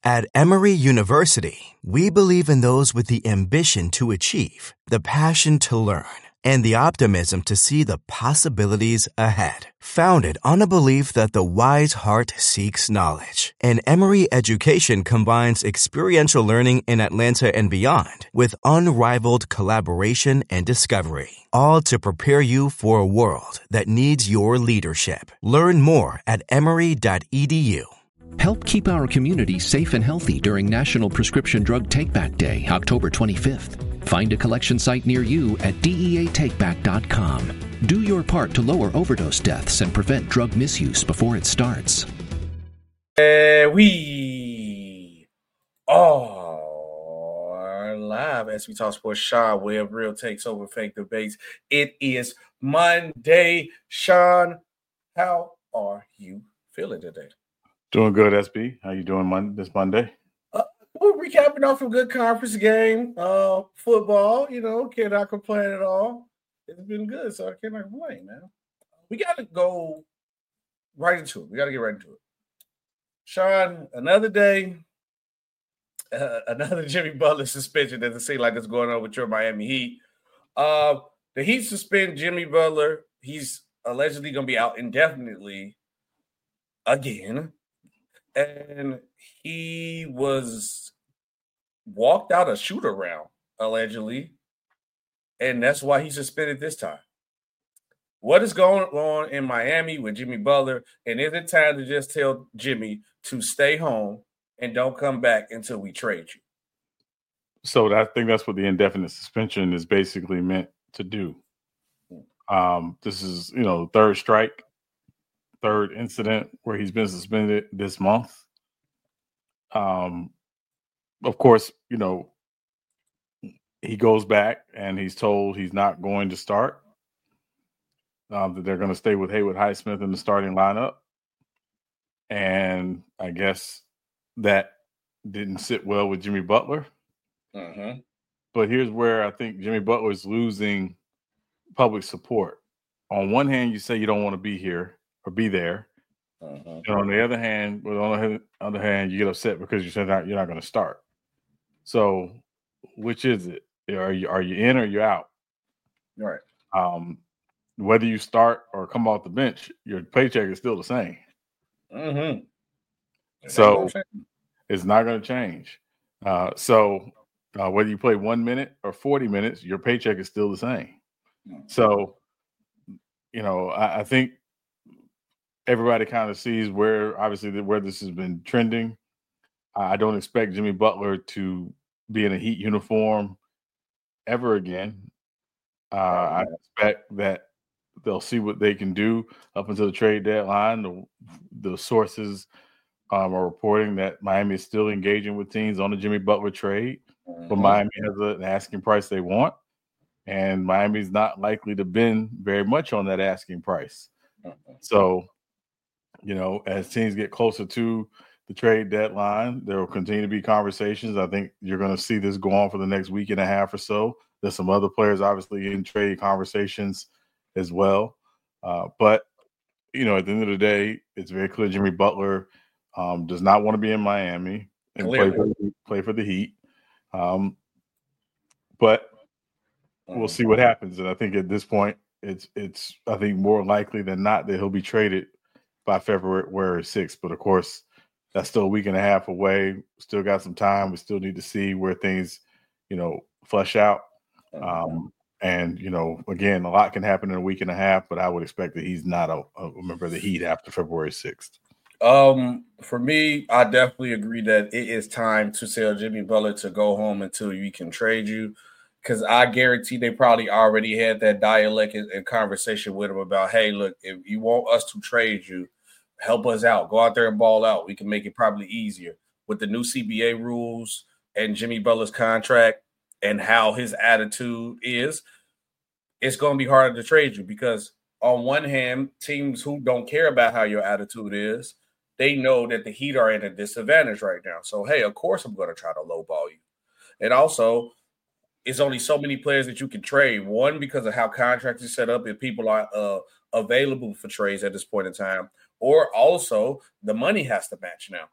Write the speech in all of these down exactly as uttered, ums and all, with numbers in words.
At Emory University, we believe in those with the ambition to achieve, the passion to learn, and the optimism to see the possibilities ahead. Founded on a belief that the wise heart seeks knowledge, and Emory education combines experiential learning in Atlanta and beyond with unrivaled collaboration and discovery, all to prepare you for a world that needs your leadership. Learn more at emory dot e d u. Help keep our community safe and healthy during National Prescription Drug Takeback Day, October twenty-fifth. Find a collection site near you at D E A takeback dot com. Do your part to lower overdose deaths and prevent drug misuse before it starts. Uh, we are live as we talk sports. Sean Webb, Real Takes Over Fake Debates. It is Monday. Sean, how are you feeling today? Doing good, S B. How you doing Monday, this Monday? Uh, we're recapping off a good conference game. Uh, football, you know, cannot complain at all. It's been good, so I cannot complain, man. We got to go right into it. We got to get right into it. Sean, another day, uh, another Jimmy Butler suspension. Doesn't seem like it's going on with your Miami Heat. Uh, the Heat suspend Jimmy Butler. He's allegedly going to be out indefinitely again. And he was walked out a shoot around, allegedly. And that's why he's suspended this time. What is going on in Miami with Jimmy Butler? And is it time to just tell Jimmy to stay home and don't come back until we trade you? So I think that's what the indefinite suspension is basically meant to do. Um, this is, you know, third strike. Third incident where he's been suspended this month. Um, of course, you know, he goes back and he's told he's not going to start. Um, that they're going to stay with Haywood Highsmith in the starting lineup. And I guess that didn't sit well with Jimmy Butler. Uh-huh. But here's where I think Jimmy Butler is losing public support. On one hand, you say you don't want to be here or be there. Uh-huh. And on the other hand, but on the other hand, you get upset because you said not, you're not going to start. So, which is it? Are you are you in or you out? Right. Um, whether you start or come off the bench, your paycheck is still the same. Mm-hmm. So it's not going to change. Uh, so uh, whether you play one minute or forty minutes, your paycheck is still the same. Mm-hmm. So, you know, I, I think everybody kind of sees where, obviously, where this has been trending. I don't expect Jimmy Butler to be in a Heat uniform ever again. Uh, I expect that they'll see what they can do up until the trade deadline. The, the sources um, are reporting that Miami is still engaging with teams on the Jimmy Butler trade, mm-hmm. but Miami has an asking price they want, and Miami's not likely to bend very much on that asking price. Mm-hmm. So, you know, as teams get closer to the trade deadline, there will continue to be conversations. I think you're going to see this go on for the next week and a half or so. There's some other players obviously in trade conversations as well. Uh, but, you know, at the end of the day, it's very clear Jimmy Butler um, does not want to be in Miami and play for, play for the Heat. Um, but we'll see what happens. And I think at this point, it's, it's I think, more likely than not that he'll be traded by February sixth. But, of course, that's still a week and a half away. Still got some time. We still need to see where things, you know, flesh out. Um, and, you know, again, a lot can happen in a week and a half, but I would expect that he's not a, a member of the Heat after February sixth. Um, for me, I definitely agree that it is time to tell Jimmy Butler to go home until we can trade you. Because I guarantee they probably already had that dialect and, and conversation with him about, hey, look, if you want us to trade you, help us out. Go out there and ball out. We can make it probably easier. With the new C B A rules and Jimmy Butler's contract and how his attitude is, it's going to be harder to trade you because on one hand, teams who don't care about how your attitude is, they know that the Heat are at a disadvantage right now. So, hey, of course I'm going to try to lowball you. And also, it's only so many players that you can trade. One, because of how contracts are set up, if people are uh, available for trades at this point in time, or also the money has to match now.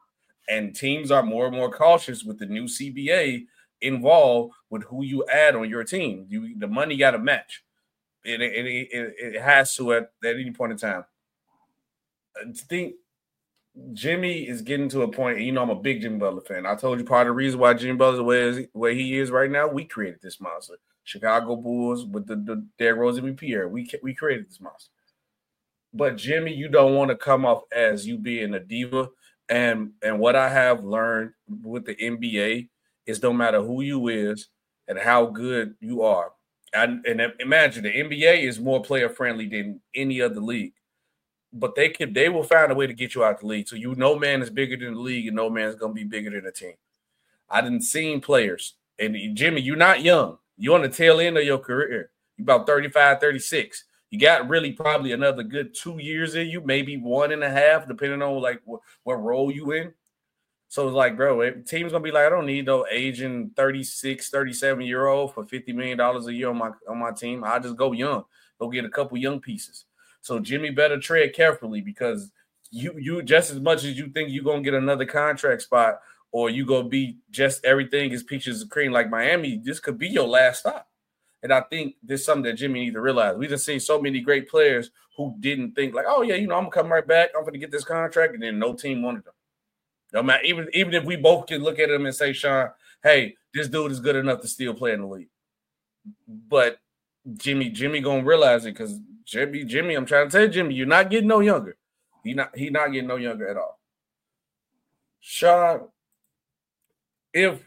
And teams are more and more cautious with the new C B A involved with who you add on your team. You the money got to match. It, it, it, it has to at, at any point in time. I think Jimmy is getting to a point, and you know I'm a big Jimmy Butler fan. I told you part of the reason why Jimmy Butler where, where he is right now, we created this monster. Chicago Bulls with the, the Derrick Rose M V P era. We, we created this monster. But Jimmy, you don't want to come off as you being a diva. And, and what I have learned with the N B A is no matter who you is and how good you are. And, and imagine the N B A is more player friendly than any other league. But they could they will find a way to get you out the league. So you no man is bigger than the league, and no man is gonna be bigger than the team. I didn't see players. And Jimmy, you're not young. You're on the tail end of your career. You're about thirty-five, thirty-six. You got really probably another good two years in you, maybe one and a half, depending on like what, what role you in. So it's like, bro, it, team's gonna be like, I don't need no aging thirty-six, thirty-seven year old for fifty million dollars a year on my on my team. I'll just go young. Go get a couple young pieces. So Jimmy better tread carefully because you you just as much as you think you're gonna get another contract spot or you gonna be just everything is peaches and cream like Miami, this could be your last stop. And I think this is something that Jimmy needs to realize. We just seen so many great players who didn't think like, oh yeah, you know, I'm gonna come right back, I'm gonna get this contract, and then no team wanted them. No matter even even if we both can look at him and say, Sean, hey, this dude is good enough to still play in the league. But Jimmy, Jimmy gonna realize it because Jimmy, Jimmy, I'm trying to tell you, Jimmy, you're not getting no younger. He not he not getting no younger at all. Sean, if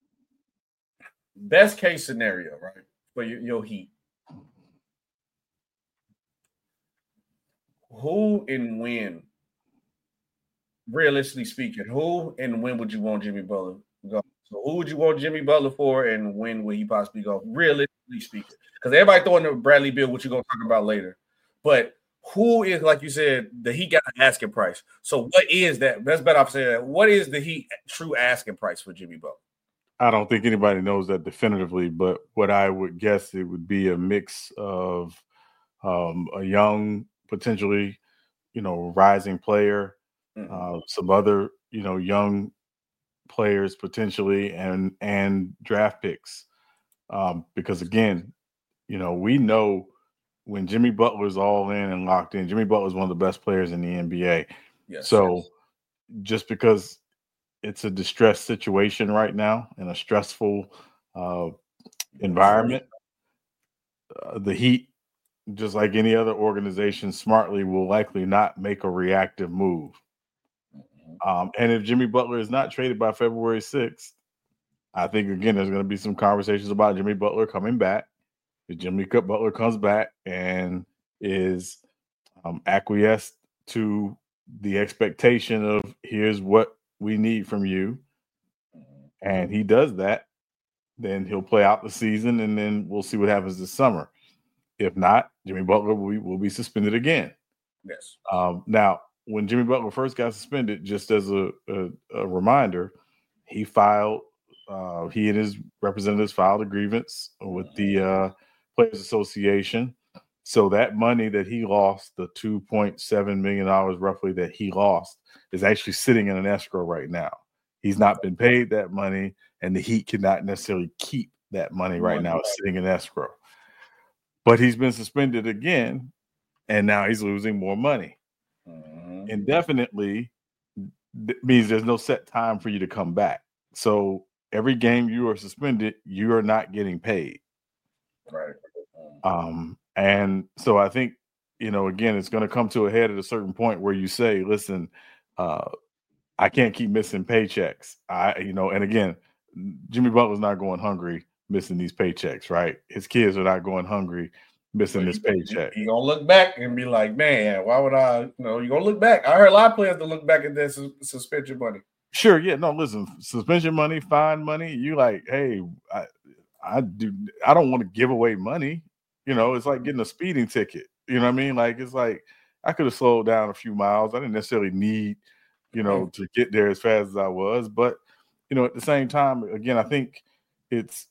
best case scenario, right, for your, your Heat, who and when, realistically speaking, who and when would you want Jimmy Butler to go? So who would you want Jimmy Butler for, and when would he possibly go? Realistically speaking, because everybody throwing the Bradley Beal, which you're gonna talk about later. But who is, like you said, the Heat got an asking price. So what is that? That's better off saying that. What is the Heat true asking price for Jimmy Butler? I don't think anybody knows that definitively, but what I would guess it would be a mix of um, a young, potentially, you know, rising player, mm-hmm. uh, some other, you know, young players potentially, and and draft picks. Um, because again, you know, we know when Jimmy Butler's all in and locked in, Jimmy Butler's one of the best players in the N B A. Yes, so yes. Just because it's a distressed situation right now in a stressful uh, environment, uh, the Heat, just like any other organization, smartly will likely not make a reactive move. Um, and if Jimmy Butler is not traded by February sixth, I think, again, there's going to be some conversations about Jimmy Butler coming back. If Jimmy Butler comes back and is um, acquiesced to the expectation of here's what we need from you, and he does that, then he'll play out the season, and then we'll see what happens this summer. If not, Jimmy Butler will be, will be suspended again. Yes. Um, now, when Jimmy Butler first got suspended, just as a, a, a reminder, he filed, uh, he and his representatives filed a grievance with the uh, Players Association. So that money that he lost, the two point seven million dollars roughly that he lost, is actually sitting in an escrow right now. He's not been paid that money, and the Heat cannot necessarily keep that money right now. It's sitting in escrow. But he's been suspended again, and now he's losing more money. Mm-hmm. Indefinitely means there's no set time for you to come back. So every game you are suspended, you are not getting paid. Right. Um, and so I think, you know, again, it's going to come to a head at a certain point where you say, listen, uh, I can't keep missing paychecks. I, you know, and again, Jimmy Butler's not going hungry missing these paychecks, right? His kids are not going hungry missing so this paycheck. You're going to look back and be like, man, why would I, you know, you're going to look back. I heard a lot of players to look back at this suspension money. Sure. Yeah. No, listen, suspension money, fine money. You like, hey, I, I do, I don't want to give away money. You know, it's like getting a speeding ticket. You know what I mean? Like, it's like, I could have slowed down a few miles. I didn't necessarily need, you know, to get there as fast as I was. But, you know, at the same time, again, I think it's,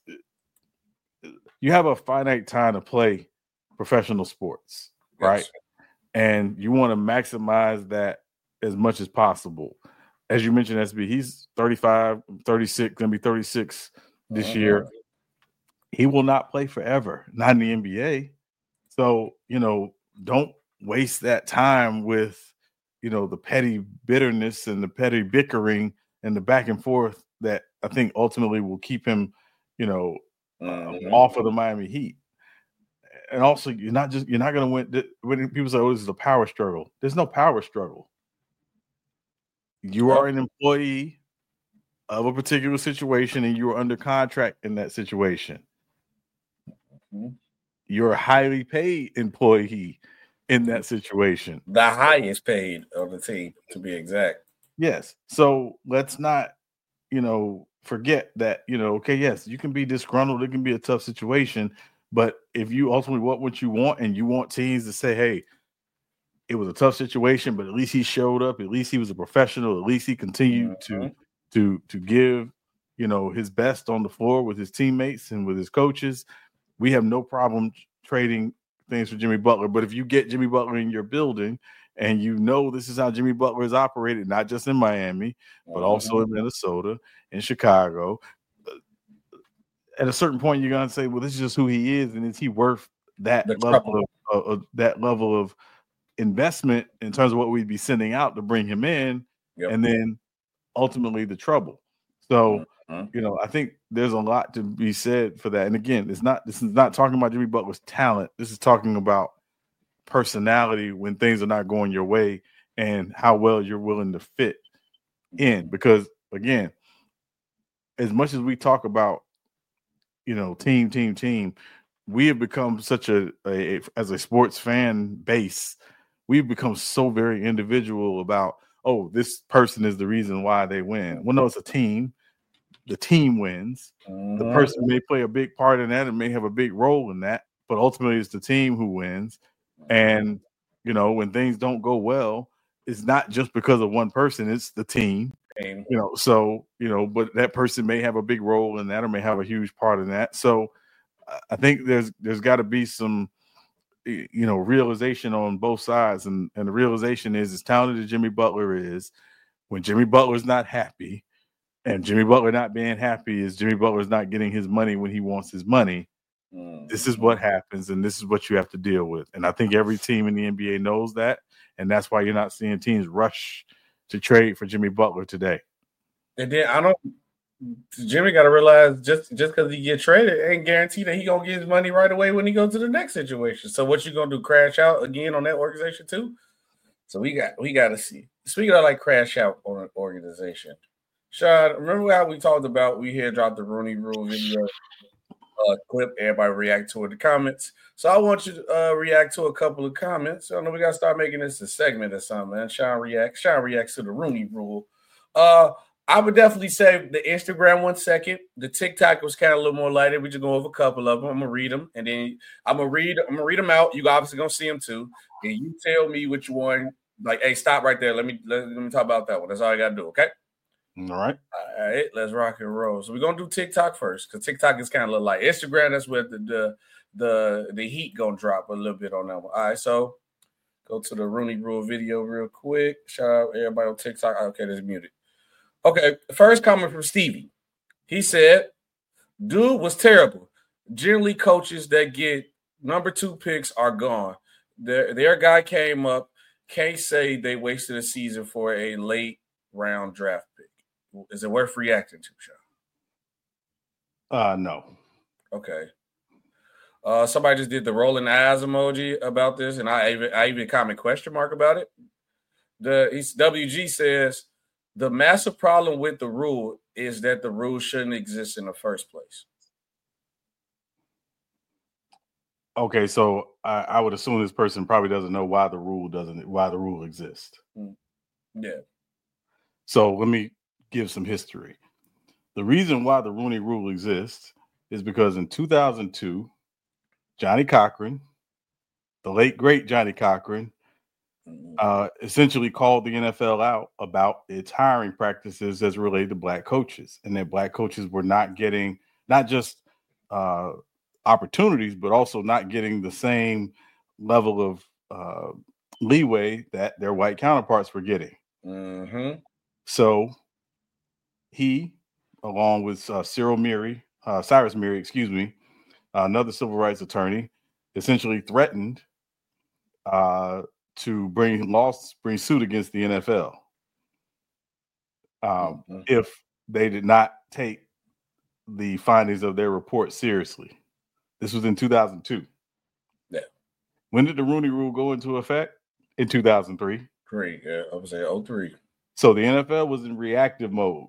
you have a finite time to play professional sports, right? Yes. And you want to maximize that as much as possible. as you mentioned, S B, he's thirty-five, thirty-six, going to be thirty-six this uh-huh. year. He will not play forever, not in the N B A. So, you know, don't waste that time with, you know, the petty bitterness and the petty bickering and the back and forth that I think ultimately will keep him, you know, mm-hmm. uh, off of the Miami Heat. And also, you're not just you're not going to win. When people say, "Oh, this is a power struggle," there's no power struggle. You are an employee of a particular situation, and you are under contract in that situation. Mm-hmm. You're a highly paid employee in that situation. The highest paid of the team, to be exact. Yes. So let's not, you know, forget that, you know, okay, yes, you can be disgruntled. It can be a tough situation. But if you ultimately want what you want and you want teams to say, hey, it was a tough situation, but at least he showed up. At least he was a professional. At least he continued mm-hmm. to to to give, you know, his best on the floor with his teammates and with his coaches. We have no problem trading things for Jimmy Butler. But if you get Jimmy Butler in your building and you know this is how Jimmy Butler is operated, not just in Miami, but mm-hmm. also in Minnesota, in Chicago, at a certain point you're going to say, well, this is just who he is, and is he worth that the level of, of, of that level of investment in terms of what we'd be sending out to bring him in, yep. and then ultimately the trouble. So, mm-hmm. you know, I think there's a lot to be said for that. And again, it's not this is not talking about Jimmy Butler's talent. This is talking about personality when things are not going your way and how well you're willing to fit in. Because again, as much as we talk about, you know, team, team, team, we have become such a, a as a sports fan base, we've become so very individual about, oh, this person is the reason why they win. Well, no, it's a team. The team wins. Mm-hmm. The person may play a big part in that and may have a big role in that, but ultimately it's the team who wins. And, you know, when things don't go well, it's not just because of one person, it's the team. You know, so, you know, but that person may have a big role in that or may have a huge part in that. So I think there's there's got to be some, you know, realization on both sides. And, and the realization is, as talented as Jimmy Butler is, when Jimmy Butler's not happy, and Jimmy Butler not being happy is Jimmy Butler's not getting his money when he wants his money, mm-hmm. this is what happens, and this is what you have to deal with. And I think every team in the N B A knows that, and that's why you're not seeing teams rush to trade for Jimmy Butler today. And then I don't Jimmy got to realize just just because he get traded ain't guaranteed that he gonna get his money right away when he goes to the next situation. So what you gonna do? Crash out again on that organization too? So we got we got to see. Speaking of like crash out on an organization, Sean, remember how we talked about we here dropped the Rooney Rule video uh, clip? Everybody react to it in the comments. So I want you to uh, react to a couple of comments. I know we got to start making this a segment or something, man. Sean reacts. Sean reacts to the Rooney Rule. Uh, I would definitely say the Instagram one second. The TikTok was kind of a little more lighter. We just go over a couple of them. I'm gonna read them, and then I'm gonna read. I'm gonna read them out. You obviously gonna see them too, and you tell me which one. Like, hey, stop right there. Let me let, let me talk about that one. That's all I gotta do. Okay. All right. All right. Let's rock and roll. So we're gonna do TikTok first because TikTok is kind of a little light. Instagram, that's where the the the the heat gonna drop a little bit on that one. All right. So go to the Rooney Rule video real quick. Shout out everybody on TikTok. Okay, that's muted. Okay, first comment from Stevie. He said, dude was terrible. Generally, coaches that get number two picks are gone. Their, their guy came up. Can't say they wasted a season for a late round draft pick. Is it worth reacting to, Sean? Uh, no. Okay. Uh, somebody just did the rolling eyes emoji about this, and I even I even comment question mark about it. The W G says, the massive problem with the rule is that the rule shouldn't exist in the first place. Okay, so I, I would assume this person probably doesn't know why the rule doesn't why the rule exists. Yeah. So let me give some history. The reason why the Rooney Rule exists is because in two thousand two, Johnny Cochran, the late great Johnny Cochran, Uh, essentially called the N F L out about its hiring practices as related to black coaches, and that black coaches were not getting not just uh, opportunities, but also not getting the same level of uh, leeway that their white counterparts were getting. Mm-hmm. So he, along with uh, Cyril Meary, uh, Cyrus Meary, excuse me, uh, another civil rights attorney, essentially threatened uh, to bring loss, bring suit against the N F L um, mm-hmm. if they did not take the findings of their report seriously. This was in two thousand two. Yeah. When did the Rooney Rule go into effect? In two thousand three. Three, yeah, I would say oh three. So the N F L was in reactive mode.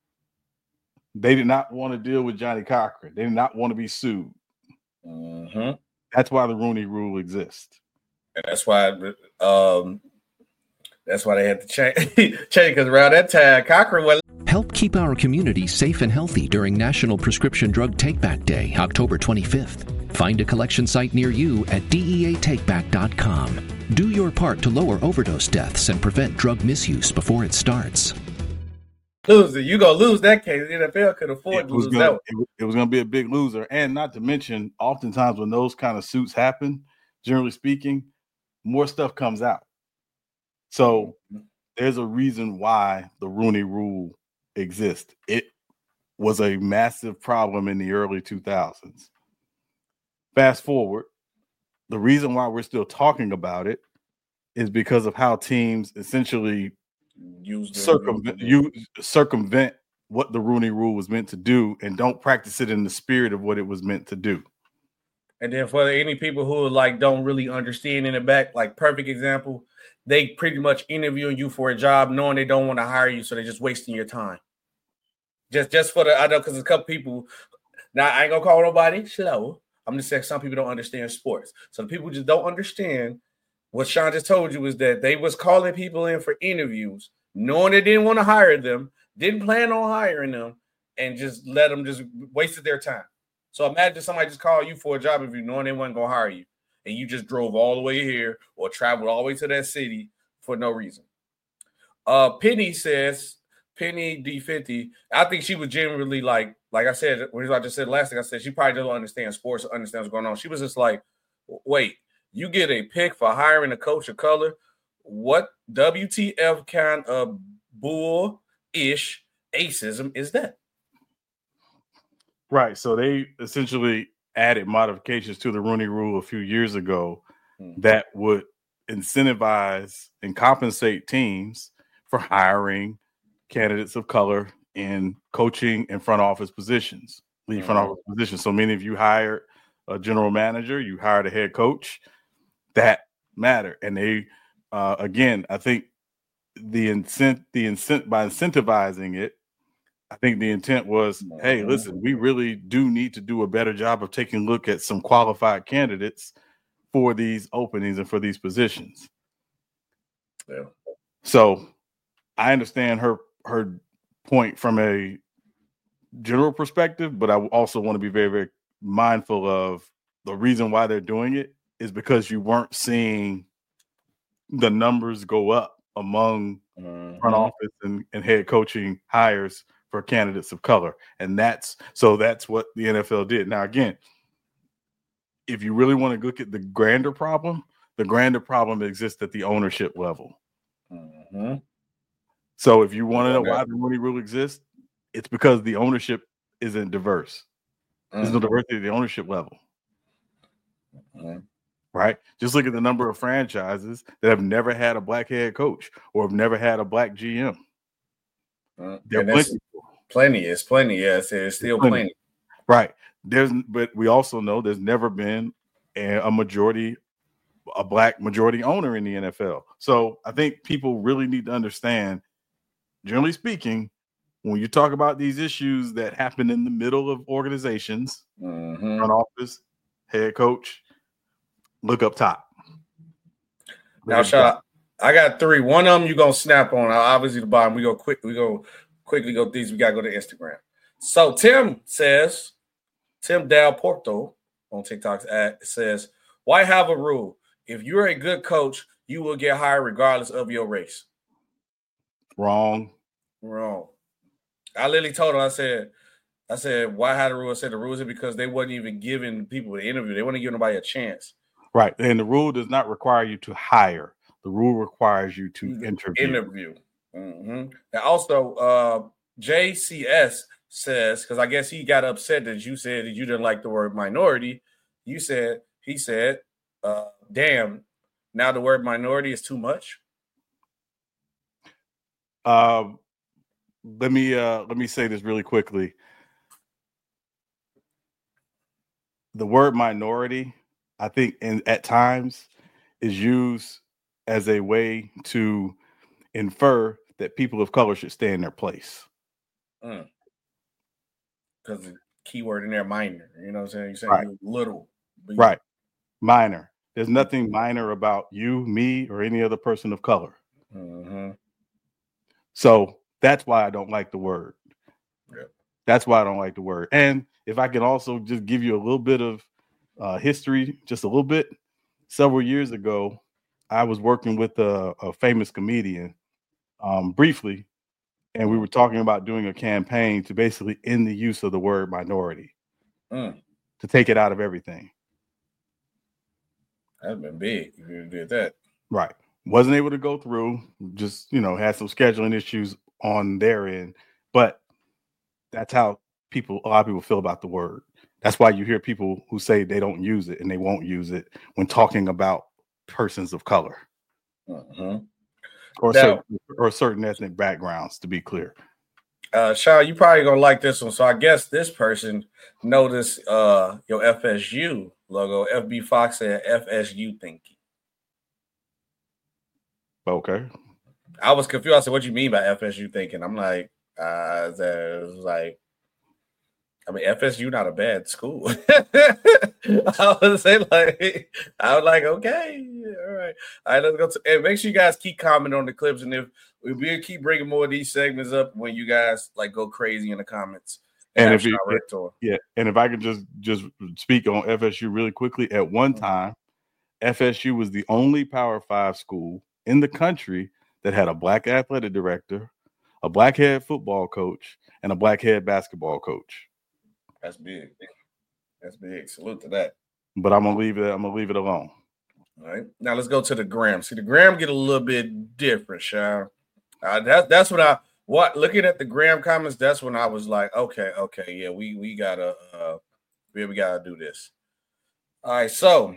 They did not want to deal with Johnnie Cochran. They did not want to be sued. Mm-hmm. That's why the Rooney Rule exists. And that's why um, that's why they had to change change because around that time, Cochran was. Help keep our community safe and healthy during National Prescription Drug Takeback Day, October twenty-fifth. Find a collection site near you at D E A take back dot com. Do your part to lower overdose deaths and prevent drug misuse before it starts. Loser, you gonna lose that case. The N F L could afford to lose gonna, that one. It, it was gonna be a big loser, and not to mention, oftentimes when those kind of suits happen, generally speaking, more stuff comes out. So there's a reason why the Rooney Rule exists. It was a massive problem in the early two thousands. Fast forward, the reason why we're still talking about it is because of how teams essentially use circumvent, use, circumvent what the Rooney Rule was meant to do and don't practice it in the spirit of what it was meant to do. And then for any people who like don't really understand in the back, like perfect example, they pretty much interviewing you for a job knowing they don't want to hire you, so they're just wasting your time. Just just for the, I know because a couple people, now I ain't gonna call nobody slow. I'm just saying some people don't understand sports. So the people just don't understand what Sean just told you is that they was calling people in for interviews, knowing they didn't want to hire them, didn't plan on hiring them, and just let them just wasted their time. So imagine somebody just called you for a job interview knowing they wasn't going to hire you, and you just drove all the way here or traveled all the way to that city for no reason. Uh, Penny says, Penny D fifty, I think she was genuinely like, like I said, what I just said last thing I said, she probably doesn't understand sports or understand what's going on. She was just like, wait, you get a pick for hiring a coach of color? What W T F kind of bull-ish acism is that? Right. So they essentially added modifications to the Rooney Rule a few years ago hmm. that would incentivize and compensate teams for hiring candidates of color in coaching and front office positions, lead mm-hmm. front office positions. So many of you hired a general manager, you hired a head coach, that matter. And they, uh, again, I think the incent, the incent by incentivizing it, I think the intent was, mm-hmm. hey, listen, we really do need to do a better job of taking a look at some qualified candidates for these openings and for these positions. Yeah. So I understand her her point from a general perspective, but I also want to be very, very mindful of the reason why they're doing it is because you weren't seeing the numbers go up among mm-hmm. front office and, and head coaching hires for candidates of color. And that's so that's what the N F L did. Now, again, if you really want to look at the grander problem, the grander problem exists at the ownership level. Mm-hmm. So if you want to know why the Rooney Rule exists, it's because the ownership isn't diverse. There's mm-hmm. no diversity at the ownership level. Mm-hmm. Right? Just look at the number of franchises that have never had a black head coach or have never had a black G M. Mm-hmm. There are plenty. Plenty. It's plenty. Yes, there's still plenty. plenty. Right. There's, but we also know there's never been a, a majority, a black majority owner in the N F L. So I think people really need to understand, generally speaking, when you talk about these issues that happen in the middle of organizations, mm-hmm. front office, head coach, look up top. Look now, up Sean, top. I got three. One of them you're gonna snap on. Obviously, the bottom. We go quick. We go quickly. Go these. We gotta go to Instagram. So Tim says, Tim Dal Porto on TikTok's ad says, "Why have a rule? If you're a good coach, you will get hired regardless of your race." Wrong. Wrong. I literally told him, I said, I said, why had the rule? I said the rule is because they wasn't even giving people the interview. They weren't giving nobody a chance. Right. And the rule does not require you to hire. The rule requires you to interview. Interview. Mm-hmm. And also, uh, J C S says, because I guess he got upset that you said that you didn't like the word minority. You said, he said, uh, damn, now the word minority is too much. Um, let me uh, let me say this really quickly. The word minority, I think, in, at times, is used as a way to infer that people of color should stay in their place. Because mm. the keyword in there, minor. You know what I'm saying? You're saying right. you're little. Right. Minor. There's nothing minor about you, me, or any other person of color. Mm-hmm. So that's why I don't like the word. Yeah. That's why I don't like the word. And if I can also just give you a little bit of uh, history, just a little bit. Several years ago, I was working with a, a famous comedian um, briefly, and we were talking about doing a campaign to basically end the use of the word minority, mm. to take it out of everything. That's been big if you did that. Right. Wasn't able to go through, just, you know, had some scheduling issues on their end. But that's how people, a lot of people feel about the word. That's why you hear people who say they don't use it and they won't use it when talking about persons of color. Mm-hmm. Or, now, certain, or certain ethnic backgrounds, to be clear. Uh, Shaw, you probably gonna like this one. So I guess this person noticed uh, your F S U logo. F B Fox said F S U thinking. Okay. I was confused. I said, "What do you mean by F S U thinking?" I'm like, uh, that was like, I mean, F S U not a bad school. I would say like, I was like, okay, all right, all right. Let's go. To, and make sure you guys keep commenting on the clips, and if we will keep bringing more of these segments up when you guys like go crazy in the comments. And, and if it, yeah, and if I could just just speak on F S U really quickly, at one time, F S U was the only Power Five school in the country that had a black athletic director, a black head football coach, and a black head basketball coach. That's big. That's big. Salute to that. But I'm gonna leave it. I'm gonna leave it alone. All right. Now let's go to the gram. See, the gram get a little bit different, Sean. Uh, that, that's what I what looking at the gram comments. That's when I was like, okay, okay, yeah, we we gotta uh, we we gotta do this. All right. So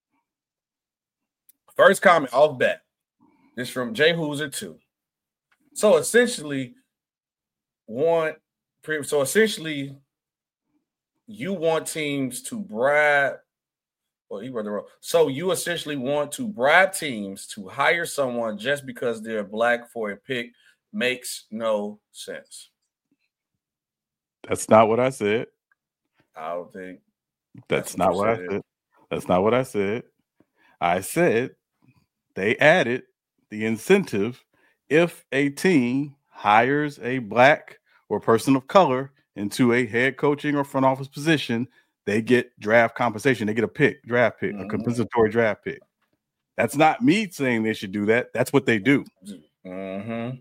first comment off bat. This from Jay Hooser too. So essentially, want so essentially. You want teams to bribe, well, he read the wrong. So you essentially want to bribe teams to hire someone just because they're black for a pick. Makes no sense. That's not what I said. I don't think that's, that's not what, what I said. That's not what I said. I said they added the incentive if a team hires a black or person of color into a head coaching or front office position, they get draft compensation. They get a pick, draft pick, mm-hmm. a compensatory draft pick. That's not me saying they should do that. That's what they do. Mm-hmm.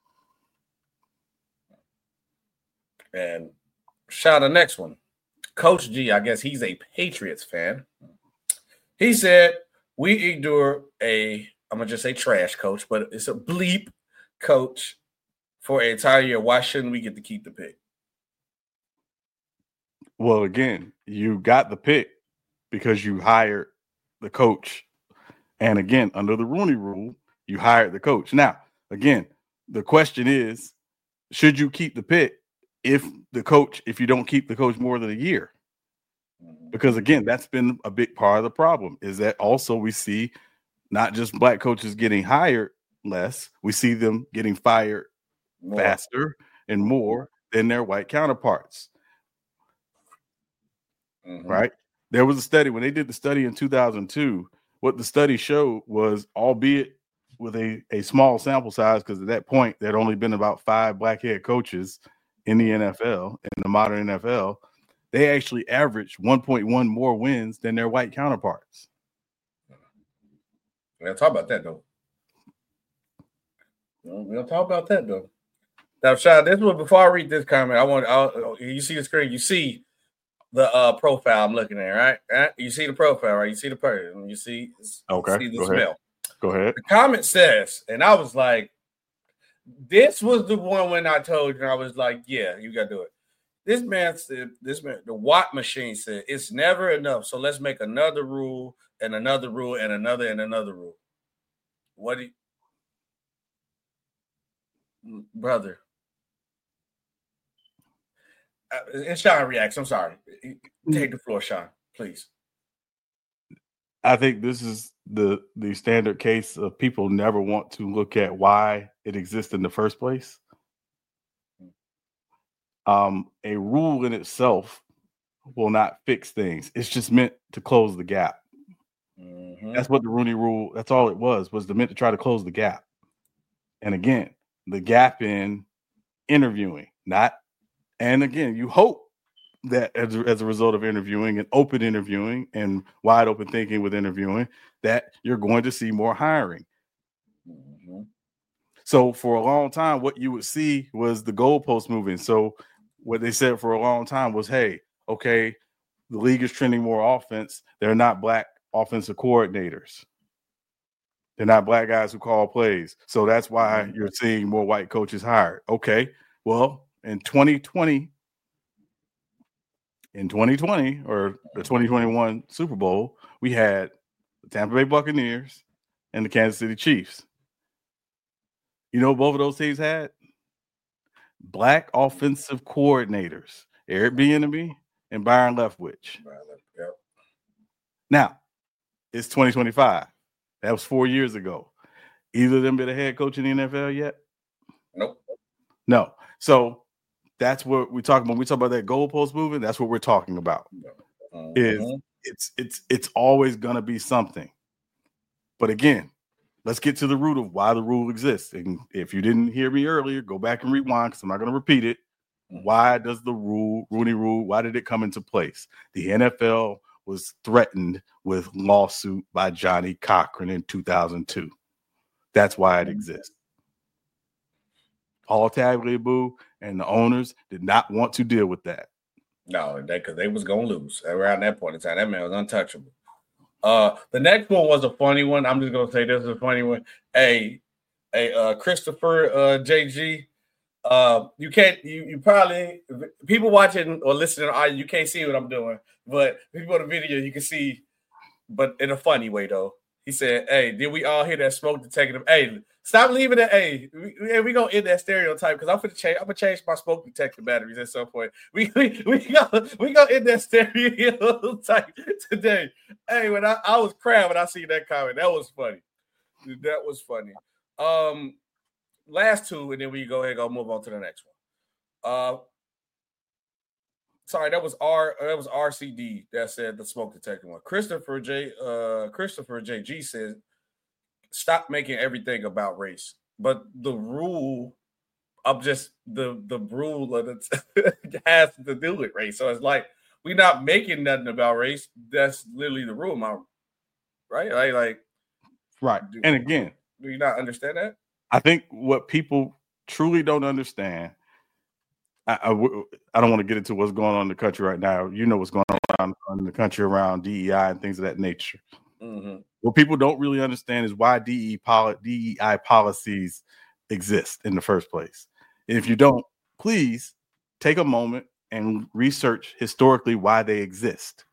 And shout out the next one. Coach G, I guess he's a Patriots fan. He said, we endure a, I'm going to just say trash coach, but it's a bleep coach for an entire year. Why shouldn't we get to keep the pick? Well, again, you got the pick because you hired the coach. And again, under the Rooney Rule, you hired the coach. Now, again, the question is, should you keep the pick if the coach, if you don't keep the coach more than a year? Because, again, that's been a big part of the problem, is that also we see not just black coaches getting hired less, we see them getting fired more. faster and more than their white counterparts. Mm-hmm. Right. There was a study when they did the study in two thousand two. What the study showed was, albeit with a, a small sample size, because at that point there had only been about five black head coaches in the N F L, in the modern N F L, they actually averaged one point one more wins than their white counterparts. We don't talk about that though. We don't talk about that though. Now, Shad, this one before I read this comment, I want I'll, you see the screen, you see. The uh, profile I'm looking at, right? right? You see the profile, right? You see the person. You see, okay. see the Go smell. Ahead. Go ahead. The comment says, and I was like, This was the one when I told you, I was like, yeah, you got to do it. This man said, this man, the Watt machine said, it's never enough. So let's make another rule and another rule and another and another rule. What do you, brother? Uh, and Sean reacts. I'm sorry. Take the floor, Sean, please. I think this is the the standard case of people never want to look at why it exists in the first place. Um, a rule in itself will not fix things. It's just meant to close the gap. Mm-hmm. That's what the Rooney Rule, that's all it was, was the meant to try to close the gap. And again, the gap in interviewing, not, and again, you hope that as a, as a result of interviewing and open interviewing and wide open thinking with interviewing, that you're going to see more hiring. Mm-hmm. So for a long time, what you would see was the goalpost moving. So what they said for a long time was, hey, okay, the league is trending more offense. They're not black offensive coordinators. They're not black guys who call plays. So that's why you're seeing more white coaches hired. Okay, well, in twenty twenty, in twenty twenty or the twenty twenty-one Super Bowl, we had the Tampa Bay Buccaneers and the Kansas City Chiefs. You know, both of those teams had black offensive coordinators, Eric Bieniemy and Byron Leftwich. Yep. Now, it's twenty twenty-five. That was four years ago. Either of them been a head coach in the N F L yet? Nope. No. So that's what we talk about. When we talk about that goalpost moving, that's what we're talking about. Uh-huh. Is it's it's it's always gonna be something. But again, let's get to the root of why the rule exists. And if you didn't hear me earlier, go back and rewind because I'm not going to repeat it. Why does the rule, Rooney Rule, why did it come into place? The N F L was threatened with lawsuit by Johnny Cochran in two thousand two. That's why it exists. Paul Tagliabue and the owners did not want to deal with that. No, because they was going to lose. Around that point in time, that man was untouchable. Uh, the next one was a funny one. I'm just gonna say this is a funny one. Hey, hey, uh, Christopher uh, J G. Uh, you can't. You, you probably people watching or listening. I you can't see what I'm doing, but people on the video you can see. But in a funny way though. He said, "Hey, did we all hear that smoke detector? Hey, stop leaving it. Hey, we, we gonna end that stereotype because I'm gonna change. I'm gonna change my smoke detector batteries at some point. We we we gonna we gonna end that stereotype today. Hey, when I, I was crying when I see that comment, that was funny. That was funny. Um, last two, and then we go ahead and go move on to the next one. Uh, sorry, that was R. That was R C D that said the smoke detector one. Christopher J. Uh, Christopher J G says, "Stop making everything about race." But the rule of just the the rule of it has to do with race. So it's like we're not making nothing about race. That's literally the rule, my right? Like, like right. Do, and again, do you not understand that? I think what people truly don't understand. I, I, I don't want to get into what's going on in the country right now. You know what's going on in the country around D E I and things of that nature. Mm-hmm. What people don't really understand is why D E I policies exist in the first place. And if you don't, please take a moment and research historically why they exist.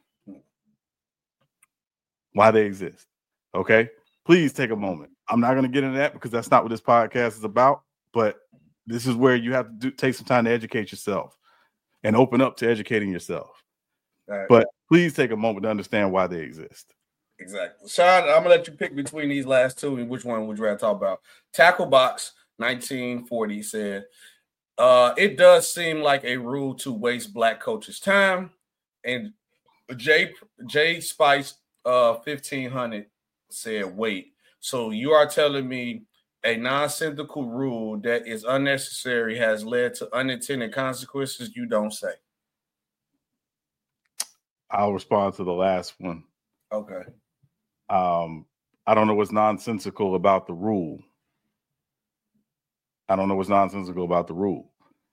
Why they exist. Okay? Please take a moment. I'm not going to get into that because that's not what this podcast is about, but this is where you have to do, take some time to educate yourself and open up to educating yourself. Right. But please take a moment to understand why they exist. Exactly. Sean, I'm going to let you pick between these last two and which one would you rather talk about. Tacklebox nineteen forty said, uh, it does seem like a rule to waste black coaches' time. And J, J Spice uh, fifteen hundred said, wait. So you are telling me a nonsensical rule that is unnecessary has led to unintended consequences? You don't say. I'll respond to the last one. Okay. Um, I don't know what's nonsensical about the rule. I don't know what's nonsensical about the rule.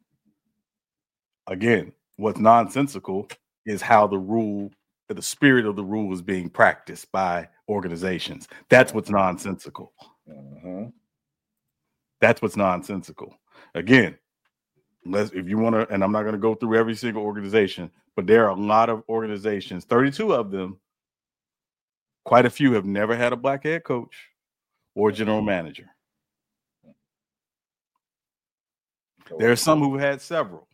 Again, what's nonsensical is how the rule, the spirit of the rule is being practiced by organizations. That's what's nonsensical. Mm-hmm. That's what's nonsensical. Again, let's, if you want to, and I'm not going to go through every single organization, but there are a lot of organizations, thirty-two of them, quite a few have never had a black head coach or general manager. There are some who had several.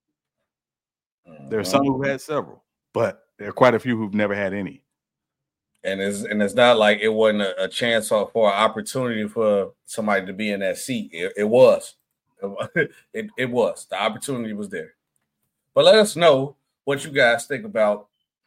There are some who had several, but there are quite a few who've never had any. And it's and it's not like it wasn't a, a chance for, for an opportunity for somebody to be in that seat. It, it was. It, it was. The opportunity was there. But let us know what you guys think about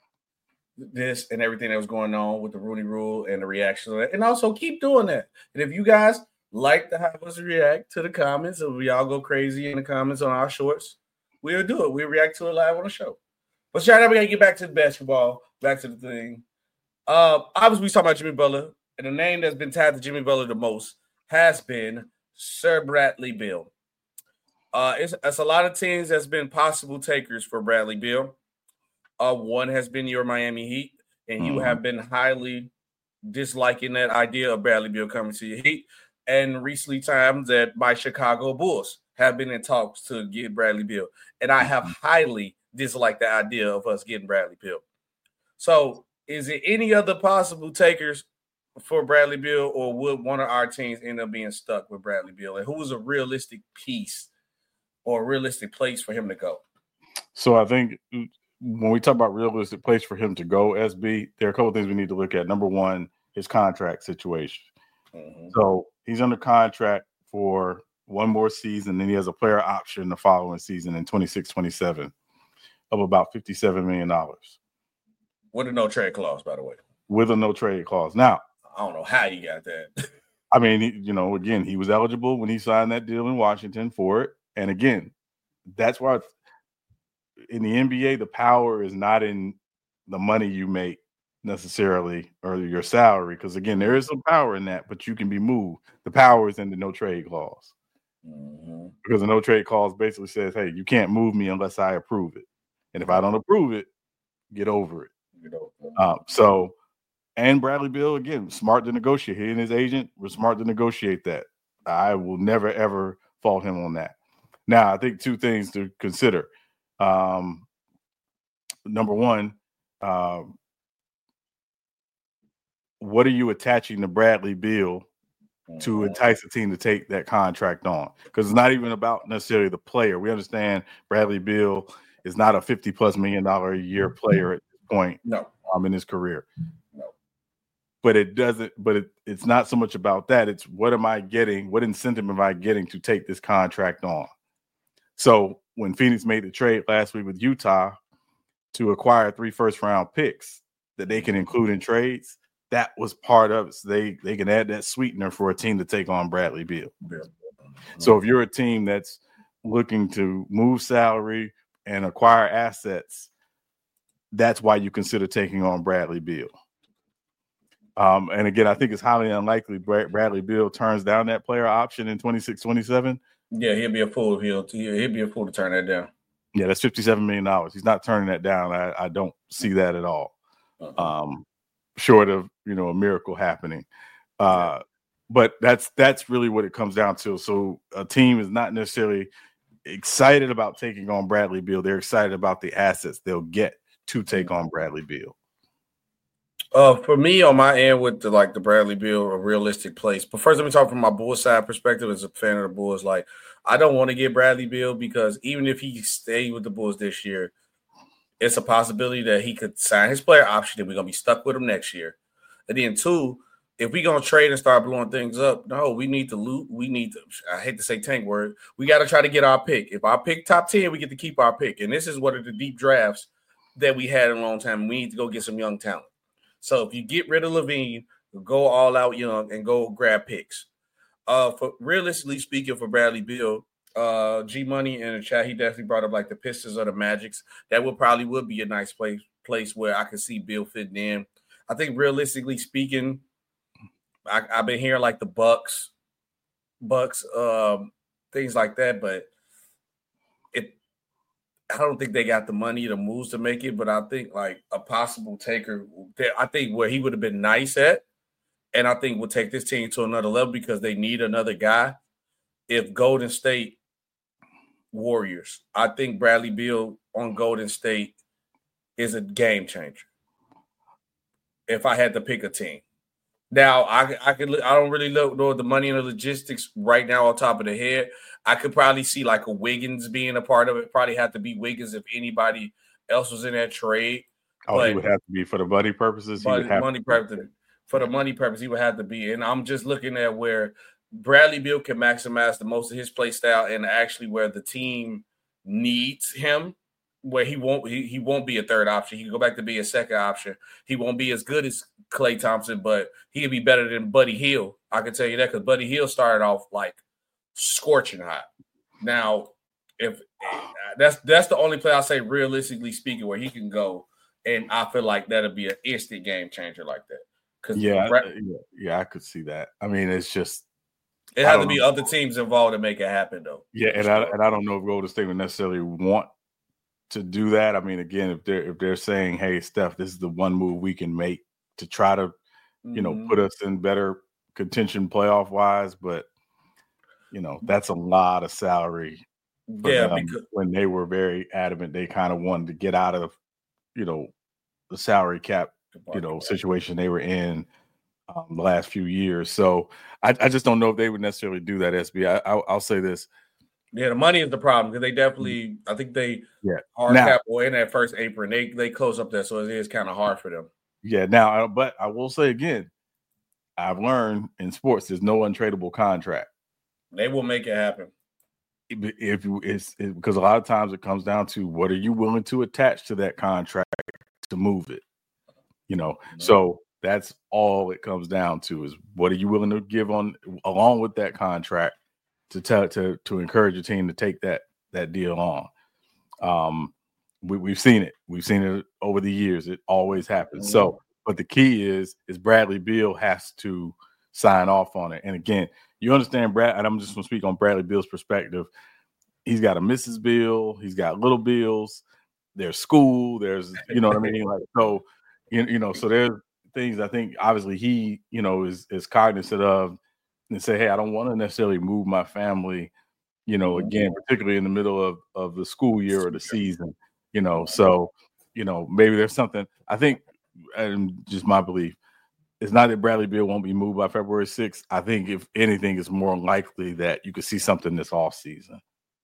this and everything that was going on with the Rooney Rule and the reaction to that. And also keep doing that. And if you guys like to have us react to the comments and we all go crazy in the comments on our shorts, we'll do it. We'll react to it live on the show. But shout out, we gotta get back to the basketball, back to the thing. Uh, obviously, we talking about Jimmy Butler, and the name that's been tied to Jimmy Butler the most has been Sir Bradley Beal. Uh, it's, it's a lot of teams that's been possible takers for Bradley Beal. Uh, one has been your Miami Heat, and mm-hmm. you have been highly disliking that idea of Bradley Beal coming to your Heat. And recently times that my Chicago Bulls have been in talks to get Bradley Beal, and I have highly disliked the idea of us getting Bradley Beal. So, is there any other possible takers for Bradley Beal, or would one of our teams end up being stuck with Bradley Beal? And who is a realistic piece or a realistic place for him to go? So I think when we talk about realistic place for him to go, S B, there are a couple of things we need to look at. Number one, his contract situation. Mm-hmm. So he's under contract for one more season, then he has a player option the following season in twenty-six twenty-seven of about fifty-seven million dollars. With a no trade clause, by the way. With a no trade clause. Now, I don't know how you got that. I mean, he, you know, again, he was eligible when he signed that deal in Washington for it. And again, that's why in the N B A, the power is not in the money you make necessarily or your salary. Because again, there is some power in that, but you can be moved. The power is in the no trade clause. Mm-hmm. Because the no trade clause basically says, hey, you can't move me unless I approve it. And if I don't approve it, get over it. Um, so, and Bradley Beal, again, smart to negotiate. He and his agent were smart to negotiate that. I will never, ever fault him on that. Now, I think two things to consider. Um, number one, um, what are you attaching to Bradley Beal to entice a team to take that contract on? Because it's not even about necessarily the player. We understand Bradley Beal is not a fifty plus million dollar a year player at this point. No, um, in his career. No, but it doesn't. But it, it's not so much about that. It's what am I getting? What incentive am I getting to take this contract on? So when Phoenix made the trade last week with Utah to acquire three first round picks that they can include in trades, that was part of it. So they they can add that sweetener for a team to take on Bradley Beal. Yeah. So if you're a team that's looking to move salary and acquire assets, that's why you consider taking on Bradley Beal. Um, and again, I think it's highly unlikely Brad, Bradley Beal turns down that player option in twenty-six twenty-seven. Yeah, he'll be a fool. He'll he'll be a fool to turn that down. Yeah, that's fifty-seven million dollars. He's not turning that down. I, I don't see that at all. Uh-huh. Um, short of, you know, a miracle happening. Uh, but that's that's really what it comes down to. So a team is not necessarily excited about taking on Bradley Beal. They're excited about the assets they'll get to take on Bradley Beal. Uh, for me, on my end, with the like the Bradley Beal, a realistic place. But first, let me talk from my Bulls side perspective as a fan of the Bulls. Like, I don't want to get Bradley Beal because even if he stayed with the Bulls this year, it's a possibility that he could sign his player option and we're gonna be stuck with him next year. And then two, if we're gonna trade and start blowing things up, no, we need to loot. We need to. I hate to say tank word. We got to try to get our pick. If our pick top ten, we get to keep our pick. And this is one of the deep drafts that we had in a long time. We need to go get some young talent. So if you get rid of LaVine, go all out young and go grab picks. Uh, for realistically speaking, for Bradley Beal, uh, G Money in the chat, he definitely brought up like the Pistons or the Magics. That would probably would be a nice place place where I could see Beal fitting in. I think realistically speaking, I, I've been hearing like the Bucks, Bucks, um, things like that, but it. I don't think they got the money, the moves to make it, but I think like a possible taker, I think where he would have been nice at, and I think will take this team to another level because they need another guy, if Golden State Warriors. I think Bradley Beal on Golden State is a game changer. If I had to pick a team. Now, I I could I don't really look know the money and the logistics right now on top of the head. I could probably see like a Wiggins being a part of it. Probably have to be Wiggins if anybody else was in that trade. Oh, but, he would have to be for the money purposes. He would have money purpose for the money purpose. He would have to be. And I'm just looking at where Bradley Beal can maximize the most of his play style, and actually where the team needs him. Where he won't he, he won't be a third option. He can go back to be a second option. He won't be as good as Klay Thompson, but he'll be better than Buddy Hield. I can tell you that because Buddy Hield started off like scorching hot. Now, if that's that's the only play I'll say, realistically speaking, where he can go, and I feel like that'll be an instant game changer like that. Because yeah, Brad, yeah, yeah, I could see that. I mean, it's just it has to be know. other teams involved to make it happen, though. Yeah, and I and I don't know if Golden State would necessarily want to do that. I mean, again, if they're if they're saying, "Hey, Steph, this is the one move we can make to try to, you know, mm-hmm. put us in better contention playoff wise," but you know, that's a lot of salary. Yeah, because when they were very adamant, they kind of wanted to get out of, you know, the salary cap, you know, situation they were in um, the last few years. So I, I just don't know if they would necessarily do that. S B, I, I'll, I'll say this. Yeah, the money is the problem because they definitely, I think they yeah. hard now, cap or in that first apron. They they close up that, so it is kind of hard for them. Yeah, now, but I will say again, I've learned in sports there's no untradeable contract. They will make it happen. If you it's it, because a lot of times it comes down to what are you willing to attach to that contract to move it, you know. Mm-hmm. So that's all it comes down to is what are you willing to give on along with that contract to tell to to encourage your team to take that that deal on. Um, we, we've seen it. We've seen it over the years. It always happens. Mm-hmm. So, but the key is is Bradley Beal has to sign off on it. And again, you understand Brad, and I'm just going to speak on Bradley Beal's perspective. He's got a Missus Beal. He's got little Bills. There's school. There's, you know what I mean? Like, so, you, you know, so there's things I think obviously he, you know, is, is cognizant of and say, hey, I don't want to necessarily move my family, you know, again, particularly in the middle of, of the school year or the season, you know, so, you know, maybe there's something I think, and just my belief, it's not that Bradley Beal won't be moved by February sixth. I think if anything, it's more likely that you could see something this off season.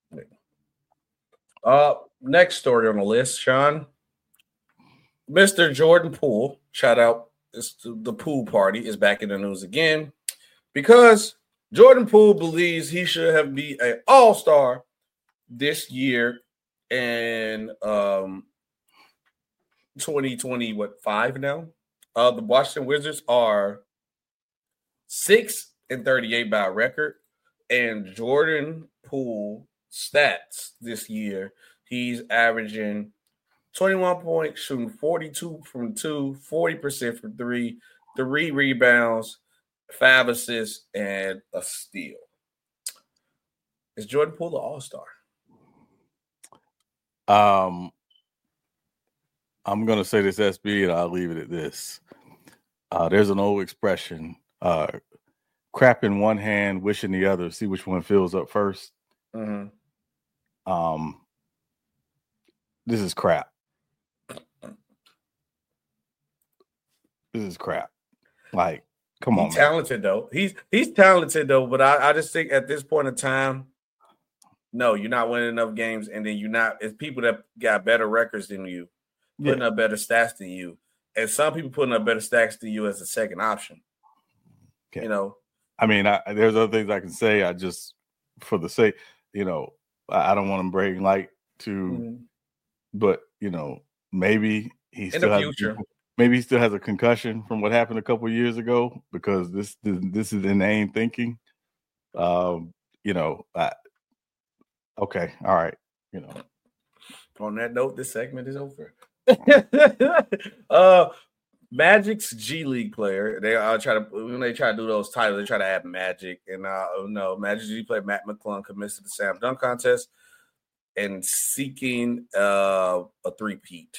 Uh, next story on the list, Sean. Mister Jordan Poole, shout out, it's the Poole party is back in the news again because Jordan Poole believes he should have been an all-star this year in um, twenty twenty, what, five now? Uh, the Washington Wizards are six and thirty-eight by record, and Jordan Poole stats this year, he's averaging twenty-one points, shooting forty-two from two, forty percent from three, three rebounds, five assists, and a steal. Is Jordan Poole an all-star? Um, I'm going to say this, S B, and I'll leave it at this. Uh, there's an old expression, uh, crap in one hand, wish in the other, see which one fills up first. Mm-hmm. Um, this is crap. This is crap. Like, come on. He's talented, though. He's he's talented, though, but I, I just think at this point in time, no, you're not winning enough games, and then you're not – it's people that got better records than you, putting yeah. up better stats than you. And some people putting up better stats than you as a second option. Okay. You know? I mean, I, there's other things I can say. I just, for the sake, you know, I, I don't want to bring light to, mm-hmm. but, you know, maybe he In still the has future. Maybe he still has a concussion from what happened a couple of years ago because this this, this is inane thinking. Um, you know, I, okay, all right, you know. On that note, this segment is over. uh, Magic's G League player. They uh, try to when they try to do those titles, they try to add Magic, and uh, no, Magic's G League player Matt McClung commits to the Slam Dunk contest and seeking uh, a three-peat.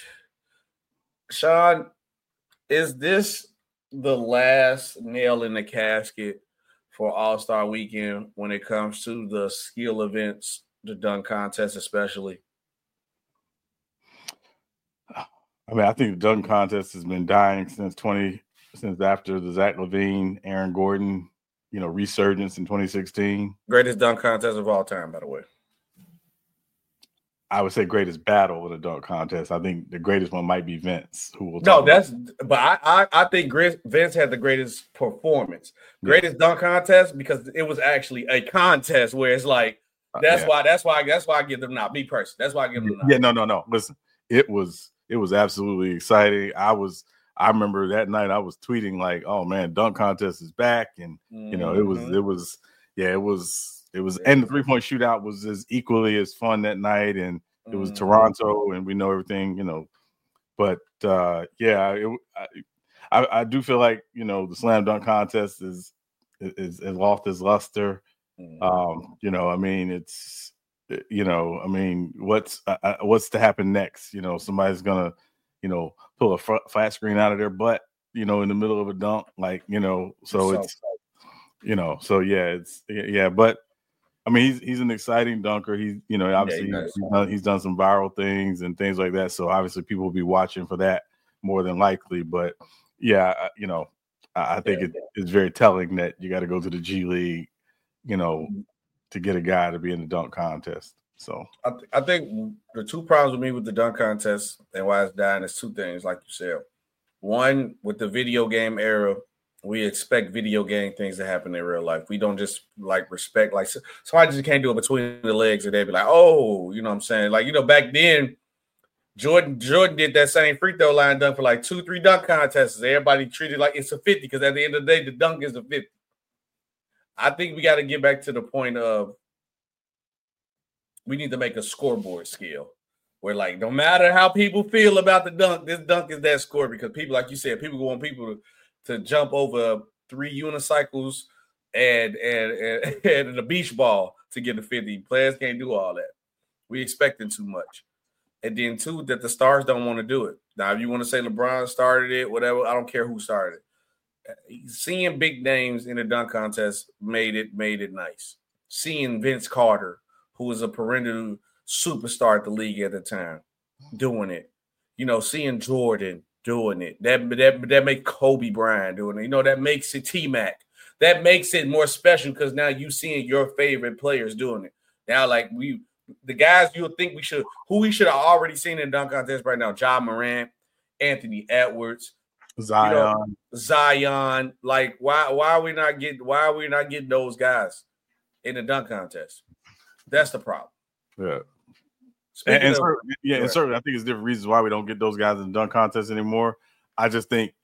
Sean, is this the last nail in the casket for All-Star Weekend when it comes to the skill events, the dunk contest especially? I mean, I think the dunk contest has been dying since twenty since after the Zach LaVine, Aaron Gordon, you know, resurgence in twenty sixteen. Greatest dunk contest of all time, by the way. I would say greatest battle in a dunk contest. I think the greatest one might be Vince. Who will no, that's about. but I, I I think Vince had the greatest performance, greatest yeah. dunk contest because it was actually a contest where it's like that's yeah. why that's why that's why I give them not me personally. That's why I give them not. Yeah, no, no, no. Listen, it was it was absolutely exciting. I was I remember that night I was tweeting like, "Oh man, dunk contest is back," and mm-hmm. you know it was it was yeah it was. It was, and the three-point shootout was as equally as fun that night, and it was mm. Toronto, and we know everything, you know. But uh, yeah, it, I, I do feel like you know the slam dunk contest is is, is lost its luster. Mm. Um, you know, I mean, it's you know, I mean, what's uh, what's to happen next? You know, somebody's gonna, you know, pull a fr- flat screen out of their butt, you know, in the middle of a dunk, like you know. So it's, it's you know, so yeah, it's yeah, but. I mean, he's he's an exciting dunker. He's you know obviously yeah, he he's, done, he's done some viral things and things like that. So obviously people will be watching for that more than likely. But yeah, you know, I, I think yeah, it, yeah. it's very telling that you got to go to the G League, you know, to get a guy to be in the dunk contest. So I, th- I think the two problems with me with the dunk contest and why it's dying is two things, like you said. One, with the video game era. We expect video game things to happen in real life. We don't just like respect, like somebody just can't do it between the legs and they'd be like, oh, you know what I'm saying? Like, you know, back then, Jordan Jordan did that same free throw line dunk for like two, three dunk contests. Everybody treated like it's a fifty because at the end of the day, the dunk is a fifty. I think we got to get back to the point of we need to make a scoreboard scale where, like, no matter how people feel about the dunk, this dunk is that score because people, like you said, people want people to to jump over three unicycles and and, and and the beach ball to get a fifty. Players can't do all that. We expecting too much. And then two, that the stars don't want to do it. Now, if you want to say LeBron started it, whatever, I don't care who started it. Seeing big names in the dunk contest made it made it nice. Seeing Vince Carter, who was a perennial superstar at the league at the time, doing it. You know, seeing Jordan doing it. That that that make Kobe Bryant doing it. You know, that makes it T-Mac. That makes it more special because now you seeing your favorite players doing it. Now, like we, the guys you'll think we should, who we should have already seen in dunk contest right now, Ja Morant, Anthony Edwards, Zion, you know, Zion. Like, why why are we not getting why are we not getting those guys in the dunk contest? That's the problem. Yeah. And, and of, certainly, yeah, and certainly I think it's different reasons why we don't get those guys in the dunk contest anymore. I just think,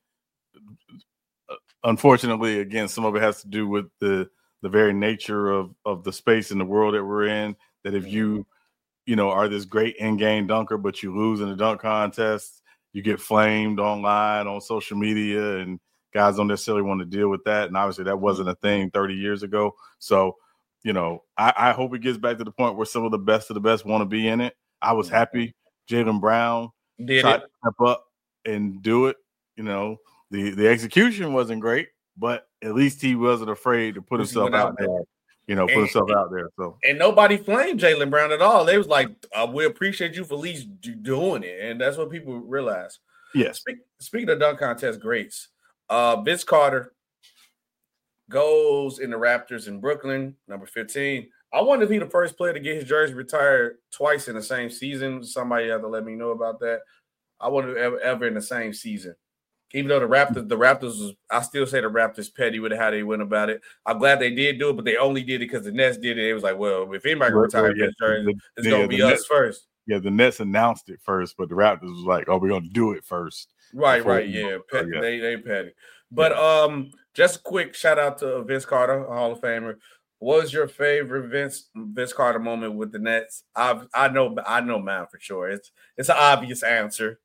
unfortunately, again, some of it has to do with the the very nature of of the space in the world that we're in. That if you, you know, are this great in-game dunker, but you lose in the dunk contest, you get flamed online on social media, and guys don't necessarily want to deal with that. And obviously, that wasn't a thing thirty years ago. So. You know, I, I hope it gets back to the point where some of the best of the best want to be in it. I was happy Jaylen Brown did tried it. to step up and do it. You know, the, the execution wasn't great, but at least he wasn't afraid to put himself out there. there. You know, put and, himself out there. So and nobody flamed Jaylen Brown at all. They was like, uh, "We appreciate you for at least doing it," and that's what people realize. Yes. Speak, speaking of dunk contest greats, uh, Vince Carter goes in the Raptors in Brooklyn, number fifteen. I wonder if he's the first player to get his jersey retired twice in the same season. Somebody had to let me know about that. I wonder if ever, ever in the same season. Even though the Raptors, the Raptors was, I still say the Raptors petty with how they went about it. I'm glad they did do it, but they only did it because the Nets did it. It was like, well, if anybody can retire his jersey, it's yeah, going to be us Nets, first. Yeah, the Nets announced it first, but the Raptors was like, oh, we're going to do it first. Right, right, yeah. Pet, yeah. They, they petty. But yeah. um, just a quick shout out to Vince Carter, a Hall of Famer. What was your favorite Vince Vince Carter moment with the Nets? I I know I know mine for sure. It's it's an obvious answer.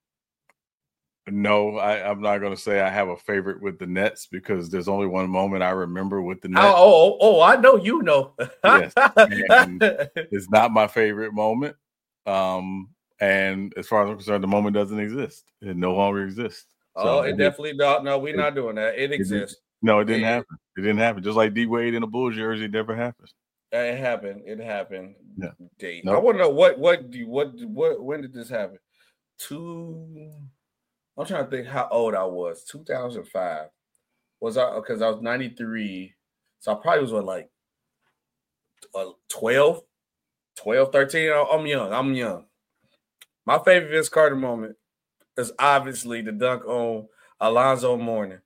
No, I, I'm not going to say I have a favorite with the Nets because there's only one moment I remember with the Nets. Oh, oh, oh I know you know. Yes, it's not my favorite moment. Um, and as far as I'm concerned, the moment doesn't exist. It no longer exists. So oh, it, it definitely not. No, we're it, not doing that. It exists. No, it didn't it, happen. It didn't happen. Just like D Wade in a Bulls jersey, it never happened. It happened. It happened. Yeah. Date. Nope. I want to know what what do what what when did this happen? Two. I'm trying to think how old I was. two thousand five. Was I because I was ninety-three. So I probably was what, like uh, twelve, twelve, thirteen. I'm young. I'm young. My favorite Vince Carter moment is obviously the dunk on Alonzo Mourning.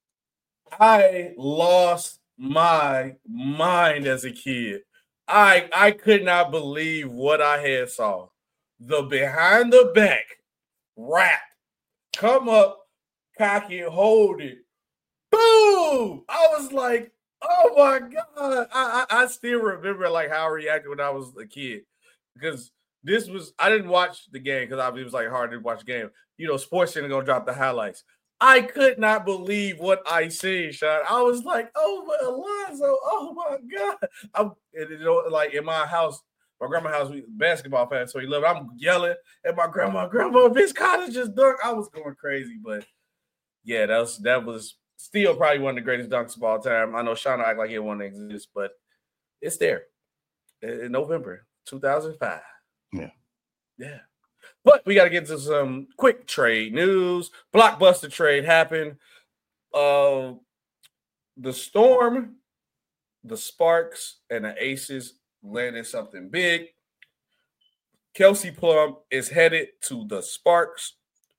I lost my mind as a kid. I I could not believe what I had saw. The behind the back wrap, come up, cock it, hold it, boom! I was like, oh my god! I, I I still remember like how I reacted when I was a kid, because this was I didn't watch the game because it was like hard to watch the game. You know, Sports Center gonna drop the highlights. I could not believe what I seen, Sean. I was like, oh my Alonzo, oh my god! I'm and, you know, like in my house. My grandma's house, we basketball fans, so he loved it. I'm yelling at my grandma, grandma, Vince Carter just dunked. I was going crazy, but yeah, that was that was still probably one of the greatest dunks of all time. I know Sean act like it won't exist, but it's there in November two thousand five. Yeah, yeah. But we got to get to some quick trade news. Blockbuster trade happened. Uh, the Storm, the Sparks, and the Aces landed something big. Kelsey Plum is headed to the Sparks.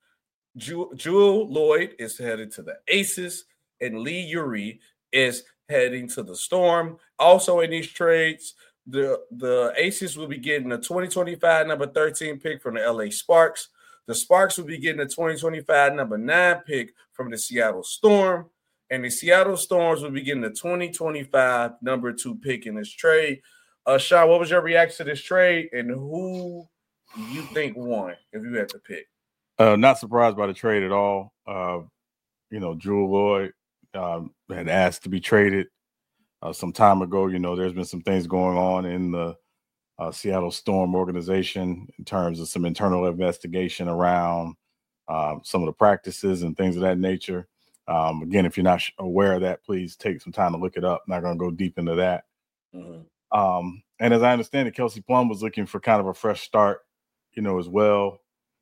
Ju- Jewel Lloyd is headed to the Aces. And Lee Uri is heading to the Storm. Also in these trades, the, the Aces will be getting a twenty twenty-five number thirteen pick from the L A Sparks. The Sparks will be getting a twenty twenty-five number nine pick from the Seattle Storm. And the Seattle Storms will be getting the twenty twenty-five number two pick in this trade. Uh, Sean, what was your reaction to this trade, and who you think won if you had to pick? Uh, not surprised by the trade at all. Uh, you know, Jewel Lloyd um, had asked to be traded uh, some time ago. You know, there's been some things going on in the uh, Seattle Storm organization in terms of some internal investigation around uh, some of the practices and things of that nature. Um, again, if you're not aware of that, please take some time to look it up. Not going to go deep into that. Mm-hmm. Um, and as I understand it, Kelsey Plum was looking for kind of a fresh start, you know, as well.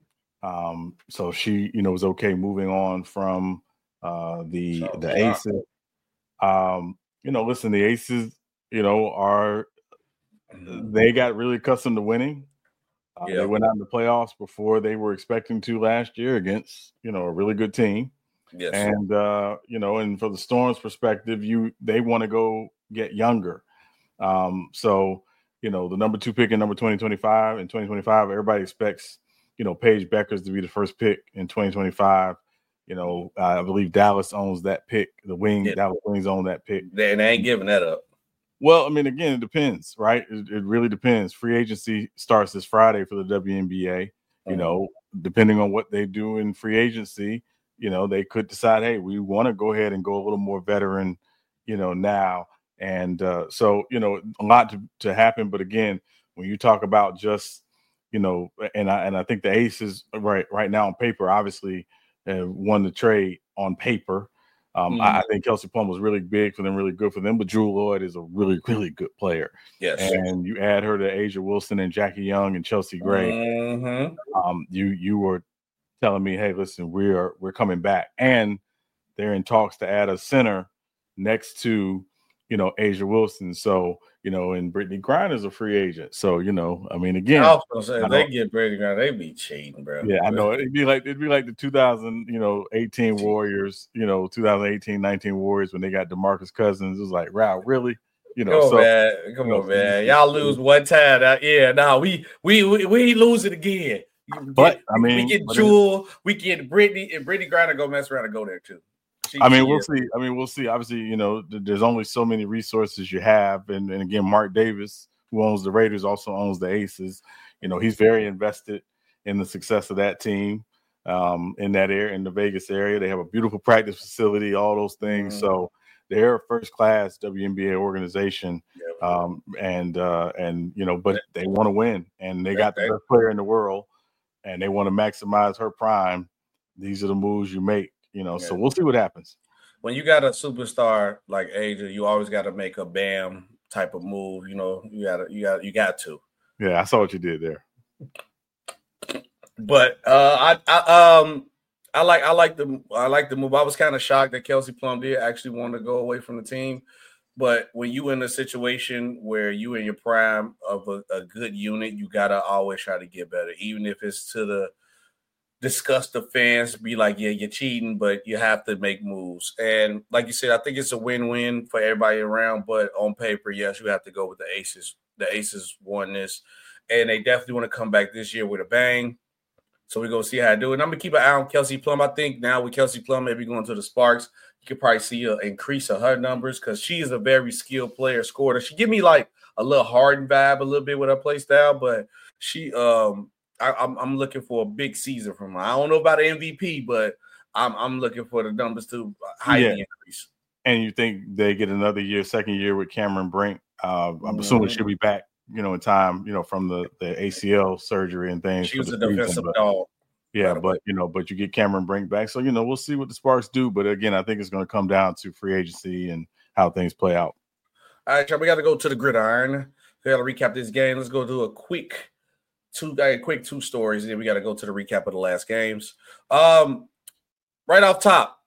Um, so she, you know, was okay moving on from uh, the so, the yeah. Aces. Um, you know, listen, the Aces, you know, are mm-hmm. they got really accustomed to winning. Uh, yeah. They went out in the playoffs before they were expecting to last year against, you know, a really good team. Yes. And uh, you know, and for the Storm's perspective, you they want to go get younger. Um, so, you know, the number two pick in number twenty twenty-five and twenty twenty-five, everybody expects, you know, Paige Beckers to be the first pick in twenty twenty-five. You know, uh, I believe Dallas owns that pick. The wing, yeah. Dallas Wings own that pick. They, they ain't giving that up. Well, I mean, again, it depends, right? It, it really depends. Free agency starts this Friday for the W N B A. You mm-hmm. know, depending on what they do in free agency, you know, they could decide, hey, we want to go ahead and go a little more veteran, you know, now. And uh, so, you know, a lot to, to happen. But again, when you talk about just, you know, and I and I think the Aces right right now on paper, obviously, uh, won the trade on paper. Um, mm-hmm. I, I think Kelsey Plum was really big for them, really good for them. But Jewel Lloyd is a really, really good player. Yes. And you add her to Asia Wilson and Jackie Young and Chelsea Gray. Mm-hmm. Um, you you were telling me, hey, listen, we are we're coming back, and they're in talks to add a center next to, you know, Asia Wilson. So, you know, and Brittany Griner's a free agent. So, you know, I mean, again, I was gonna say, if they get Brittany Griner, they be cheating, bro. Yeah, I know. It'd be like it'd be like the two thousand, you know, eighteen Warriors, you know, two thousand eighteen nineteen Warriors when they got DeMarcus Cousins. It was like, wow, really? You know, come so on, man. Come you know, on, man. Y'all lose one time. Uh, yeah, no, nah, we we we we lose it again. But get, I mean, we get Jewel, we get Brittany, and Brittany Griner go mess around and go there too. She, I mean, we'll is. see. I mean, we'll see. Obviously, you know, th- there's only so many resources you have, and, and again, Mark Davis, who owns the Raiders, also owns the Aces. You know, he's very invested in the success of that team um, in that area, in the Vegas area. They have a beautiful practice facility, all those things. Mm-hmm. So they're a first-class W N B A organization, yep. um, and uh, and you know, but they want to win, and they got the best player in the world, and they want to maximize her prime. These are the moves you make, you know. Yeah. So we'll see what happens. when you got a superstar like A J, you always got to make a Bam type of move. You know, you got to, you got, you got to. Yeah, I saw what you did there. But uh, I, I, um, I like, I like the, I like the move. I was kind of shocked that Kelsey Plum did actually want to go away from the team. But when you in a situation where you in your prime of a, a good unit, you gotta always try to get better, even if it's to the disgust the fans, be like, yeah, you're cheating, but you have to make moves. And like you said, I think it's a win-win for everybody around. But on paper, yes, you have to go with the Aces. The Aces won this, and they definitely want to come back this year with a bang. So we're gonna see how I do it. And I'm gonna keep an eye on Kelsey Plum. I think now with Kelsey Plum maybe going to the Sparks, you could probably see an increase of her numbers because she is a very skilled player, scorer. She give me like a little Harden vibe a little bit with her play style, but she um I, I'm I'm looking for a big season from her. I don't know about an M V P, but I'm I'm looking for the numbers to highly yeah. increase. And you think they get another year, second year with Cameron Brink? Uh, I'm mm-hmm. assuming she'll be back, you know, in time, you know, from the, the A C L surgery and things. She was a defensive dog. Yeah, but you know, but you get Cameron Brink back, so you know we'll see what the Sparks do. But again, I think it's going to come down to free agency and how things play out. All right, we got to go to the gridiron. We got to recap this game. Let's go do a quick two, a quick two stories, and then we got to go to the recap of the last games. Um, right off top,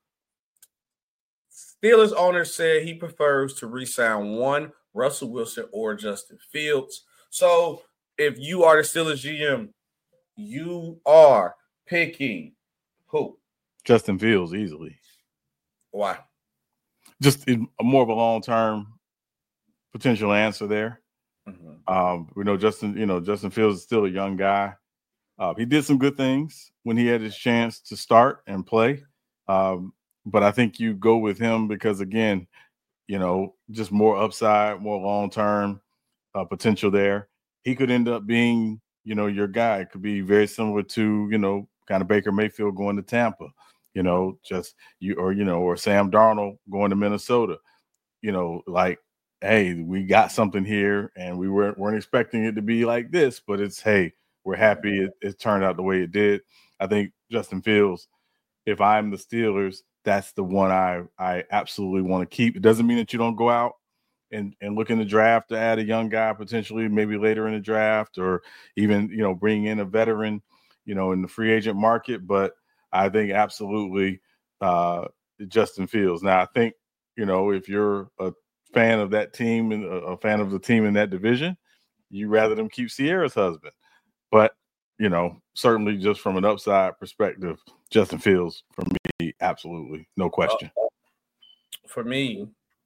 Steelers owner said he prefers to re-sign one Russell Wilson or Justin Fields. So if you are the Steelers G M, you are picking who? Justin Fields, easily. Why? Just in more of a long-term potential answer there. Mm-hmm. Um, we know Justin, you know, Justin Fields is still a young guy. Uh, he did some good things when he had his chance to start and play. Um, but I think you go with him because, again, you know, just more upside, more long-term uh, potential there. He could end up being, you know, your guy. It could be very similar to, you know, kind of Baker Mayfield going to Tampa, you know, just you or, you know, or Sam Darnold going to Minnesota, you know, like, hey, we got something here and we weren't, weren't expecting it to be like this, but it's, hey, we're happy it, it turned out the way it did. I think Justin Fields, if I'm the Steelers, that's the one I, I absolutely want to keep. It doesn't mean that you don't go out and, and look in the draft to add a young guy potentially maybe later in the draft or even, you know, bring in a veteran, you know, in the free agent market. But I think absolutely uh, Justin Fields. Now, I think, you know, if you're a fan of that team and a fan of the team in that division, you rather them keep Sierra's husband. But, you know, certainly just from an upside perspective, Justin Fields for me, absolutely. No question. Uh, for me,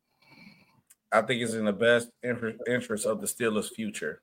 I think it's in the best interest of the Steelers' future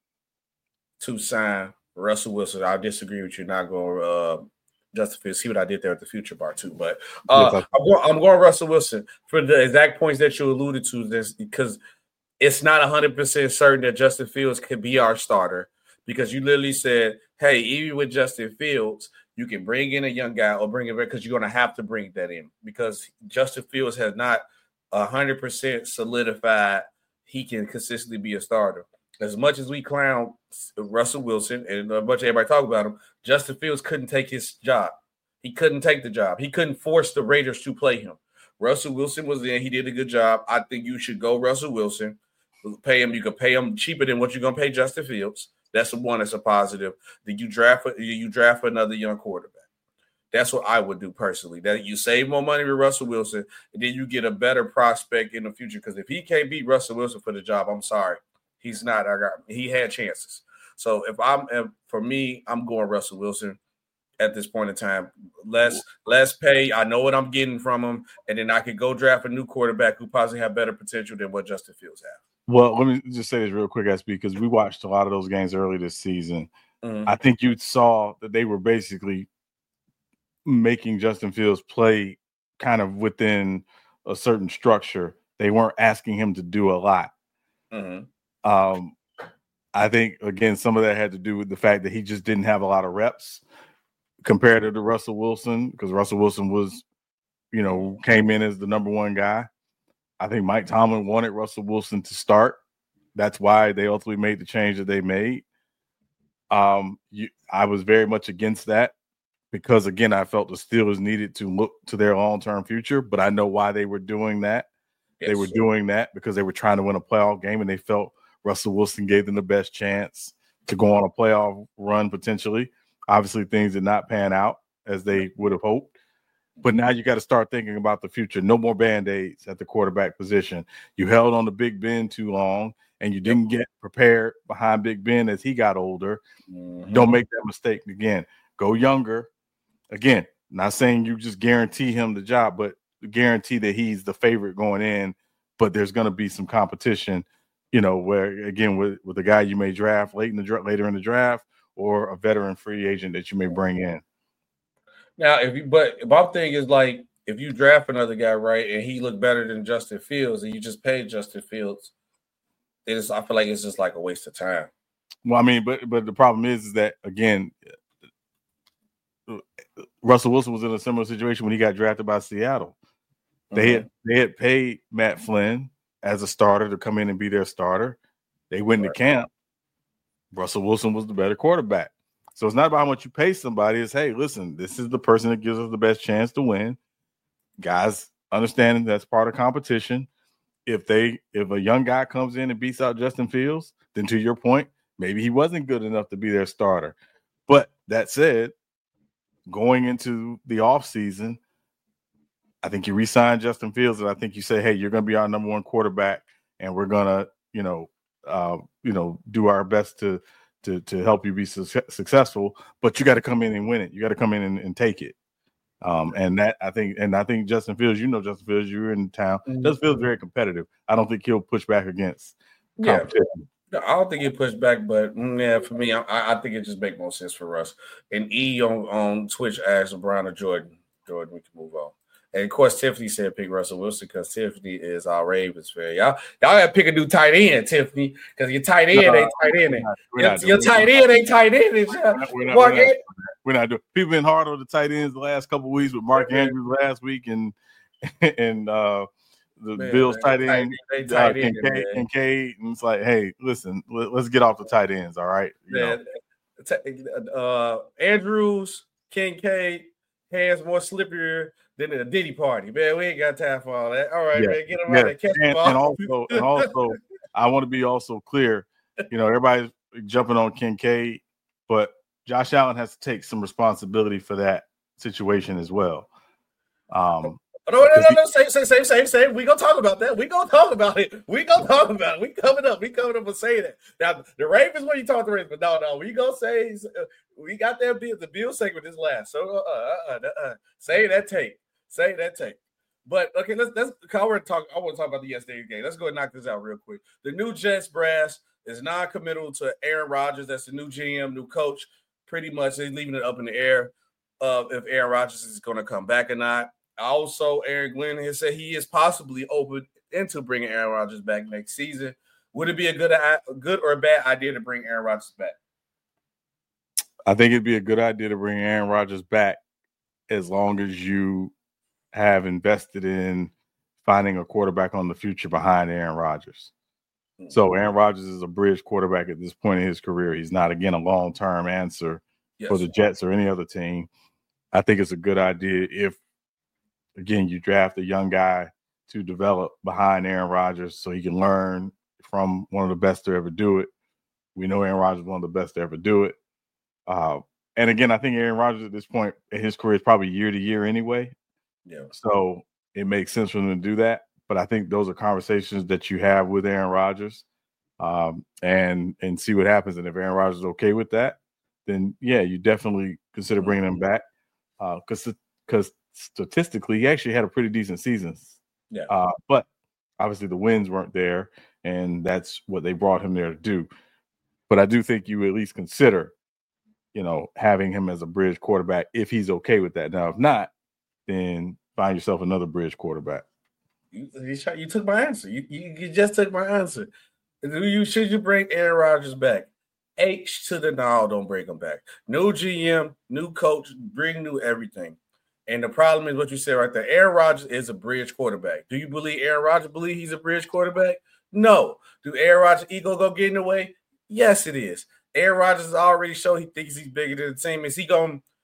to sign Russell Wilson. I disagree with you. Not going uh, Justin Fields. See what I did there at the future bar too. But uh, yes, I'm, going, I'm going Russell Wilson for the exact points that you alluded to. This because it's not one hundred percent certain that Justin Fields could be our starter because you literally said, "Hey, even with Justin Fields, you can bring in a young guy or bring it back because you're going to have to bring that in because Justin Fields has not." one hundred percent solidified he can consistently be a starter. As much as we clown Russell Wilson and a bunch of everybody talk about him, Justin Fields couldn't take his job. He couldn't take the job. He couldn't force the Raiders to play him. Russell Wilson was there. He did a good job. I think you should go Russell Wilson. Pay him. You can pay him cheaper than what you're going to pay Justin Fields. That's the one that's a positive. Then you draft, you draft another young quarterback. That's what I would do personally. That you save more money with Russell Wilson, and then you get a better prospect in the future. Because if he can't beat Russell Wilson for the job, I'm sorry, he's not. I got he had chances. So if I'm if, for me, I'm going Russell Wilson at this point in time. Less less pay. I know what I'm getting from him, and then I could go draft a new quarterback who possibly have better potential than what Justin Fields has. Well, let me just say this real quick, S B, because we watched a lot of those games early this season. Mm-hmm. I think you saw that they were basically making Justin Fields play kind of within a certain structure. They weren't asking him to do a lot. Mm-hmm. Um, I think, again, some of that had to do with the fact that he just didn't have a lot of reps compared to Russell Wilson, because Russell Wilson was, you know, came in as the number one guy. I think Mike Tomlin wanted Russell Wilson to start. That's why they ultimately made the change that they made. Um, you, I was very much against that. because, again, I felt the Steelers needed to look to their long-term future, but I know why they were doing that. Yes. They were doing that because they were trying to win a playoff game, and they felt Russell Wilson gave them the best chance to go on a playoff run potentially. Obviously, things did not pan out as they would have hoped. But now you got to start thinking about the future. No more Band-Aids at the quarterback position. You held on to Big Ben too long, and you didn't get prepared behind Big Ben as he got older. Mm-hmm. Don't make that mistake again. Go younger. Again, not saying you just guarantee him the job, but guarantee that he's the favorite going in. But there's going to be some competition, you know, where, again, with, with a guy you may draft late in the later in the draft or a veteran free agent that you may bring in. Now, if you, but my thing is, like, if you draft another guy, right, and he looked better than Justin Fields, and you just paid Justin Fields, it is, I feel like it's just like a waste of time. Well, I mean, but but the problem is, is that, again, Russell Wilson was in a similar situation when he got drafted by Seattle. They mm-hmm. had they had paid Matt Flynn as a starter to come in and be their starter. They went right. to camp. Russell Wilson was the better quarterback. So it's not about how much you pay somebody. It's, hey, listen, this is the person that gives us the best chance to win. Guys, understanding that's part of competition. If they, if a young guy comes in and beats out Justin Fields, then to your point, maybe he wasn't good enough to be their starter. But that said, going into the offseason, I think you re-sign Justin Fields, and I think you say, hey, you're going to be our number one quarterback, and we're going to, you know, uh, you know, do our best to – To, to help you be su- successful, but you got to come in and win it. You got to come in and, and take it. Um, and that I think, and I think Justin Fields, you know, Justin Fields, you're in town. Mm-hmm. Justin Fields is very competitive. I don't think he'll push back against competition. Yeah, I don't think he'll push back, but mm, yeah, for me, I, I think it just makes more sense for us. And E on, on Twitch asked LeBron or Jordan. Jordan, we can move on. And of course, Tiffany said pick Russell Wilson because Tiffany is our Ravens fan. Y'all, y'all gotta pick a new tight end, Tiffany, because your tight end no, ain't tight end. Your, your tight end ain't tight end. We're not, we're not, we're not, we're not doing. People been hard on the tight ends the last couple of weeks with Mark Andrews last week and and uh, the man, Bills man, tight end, they tight uh, end Kincaid, Kincaid, and it's like, hey, listen, let, let's get off the tight ends, all right? You man, know? Uh, Andrews, Kincaid, hands more slipperier than a Diddy party, man. We ain't got time for all that. All right, yeah. man, get them yeah. out and catch and, the ball. And also, and also, I want to be also clear. You know, everybody's jumping on Kincaid, but Josh Allen has to take some responsibility for that situation as well. Um, no, no, no, no, same, same, same, same, same. We gonna talk about that. We gonna talk about it. We gonna talk about it. We coming up. We coming up and say that. Now the Ravens, when you talk to Ravens, but no, no, we gonna say uh, we got that bill. The bill segment is last. So uh, uh, uh, uh, say that tape. Say that tape. But okay, let's let's. I want to talk. I want to talk about the yesterday's game. Let's go and knock this out real quick. The new Jets brass is non-committal to Aaron Rodgers. That's the new G M, new coach. Pretty much, they're leaving it up in the air of if Aaron Rodgers is going to come back or not. Also, Aaron Glenn has said he is possibly open into bringing Aaron Rodgers back next season. Would it be a good, a good or a bad idea to bring Aaron Rodgers back? I think it'd be a good idea to bring Aaron Rodgers back as long as you have invested in finding a quarterback on the future behind Aaron Rodgers. Mm-hmm. So Aaron Rodgers is a bridge quarterback at this point in his career. He's not, again, a long-term answer yes. for the Jets or any other team. I think it's a good idea if, again, you draft a young guy to develop behind Aaron Rodgers so he can learn from one of the best to ever do it. We know Aaron Rodgers is one of the best to ever do it. Uh, and, again, I think Aaron Rodgers at this point in his career is probably year to year anyway. Yeah. So it makes sense for them to do that. But I think those are conversations that you have with Aaron Rodgers um, and and see what happens. And if Aaron Rodgers is okay with that, then, yeah, you definitely consider bringing him back because uh, because statistically he actually had a pretty decent season. Yeah. Uh, but obviously the wins weren't there, and that's what they brought him there to do. But I do think you at least consider, you know, having him as a bridge quarterback if he's okay with that. Now, if not, then find yourself another bridge quarterback. You, you took my answer. You, you you just took my answer. Do you should you bring Aaron Rodgers back? H to the no, don't bring him back. New G M, new coach, bring new everything. And the problem is what you said right there. Aaron Rodgers is a bridge quarterback. Do you believe Aaron Rodgers believe he's a bridge quarterback? No. Do Aaron Rodgers' ego go get in the way? Yes, it is. Aaron Rodgers has already showed he thinks he's bigger than the team. Is he going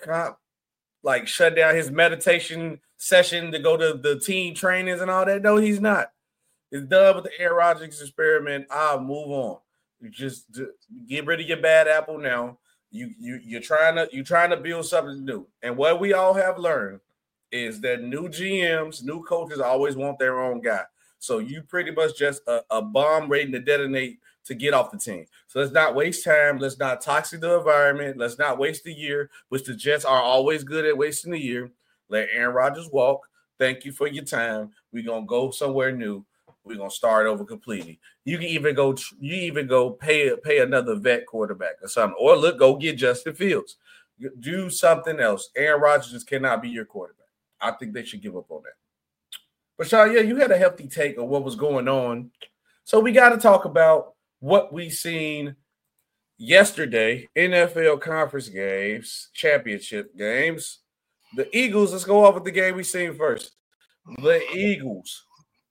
like shut down his meditation session to go to the team trainings and all that. No, he's not. It's done with the Aaron Rodgers experiment. I'll move on. You just get rid of your bad apple now. You you you're trying to you're trying to build something new. And what we all have learned is that new G Ms, new coaches always want their own guy. So you pretty much just a, a bomb waiting to detonate to get off the team. So let's not waste time. Let's not toxic the environment. Let's not waste the year, which the Jets are always good at wasting the year. Let Aaron Rodgers walk. Thank you for your time. We're gonna go somewhere new. We're gonna start over completely. You can even go. You even go pay pay another vet quarterback or something, or look, go get Justin Fields. Do something else. Aaron Rodgers just cannot be your quarterback. I think they should give up on that. But Sean, yeah, you had a hefty take on what was going on, so we got to talk about what we seen yesterday. N F L conference games, championship games. The Eagles. Let's go off with the game we seen first. The Eagles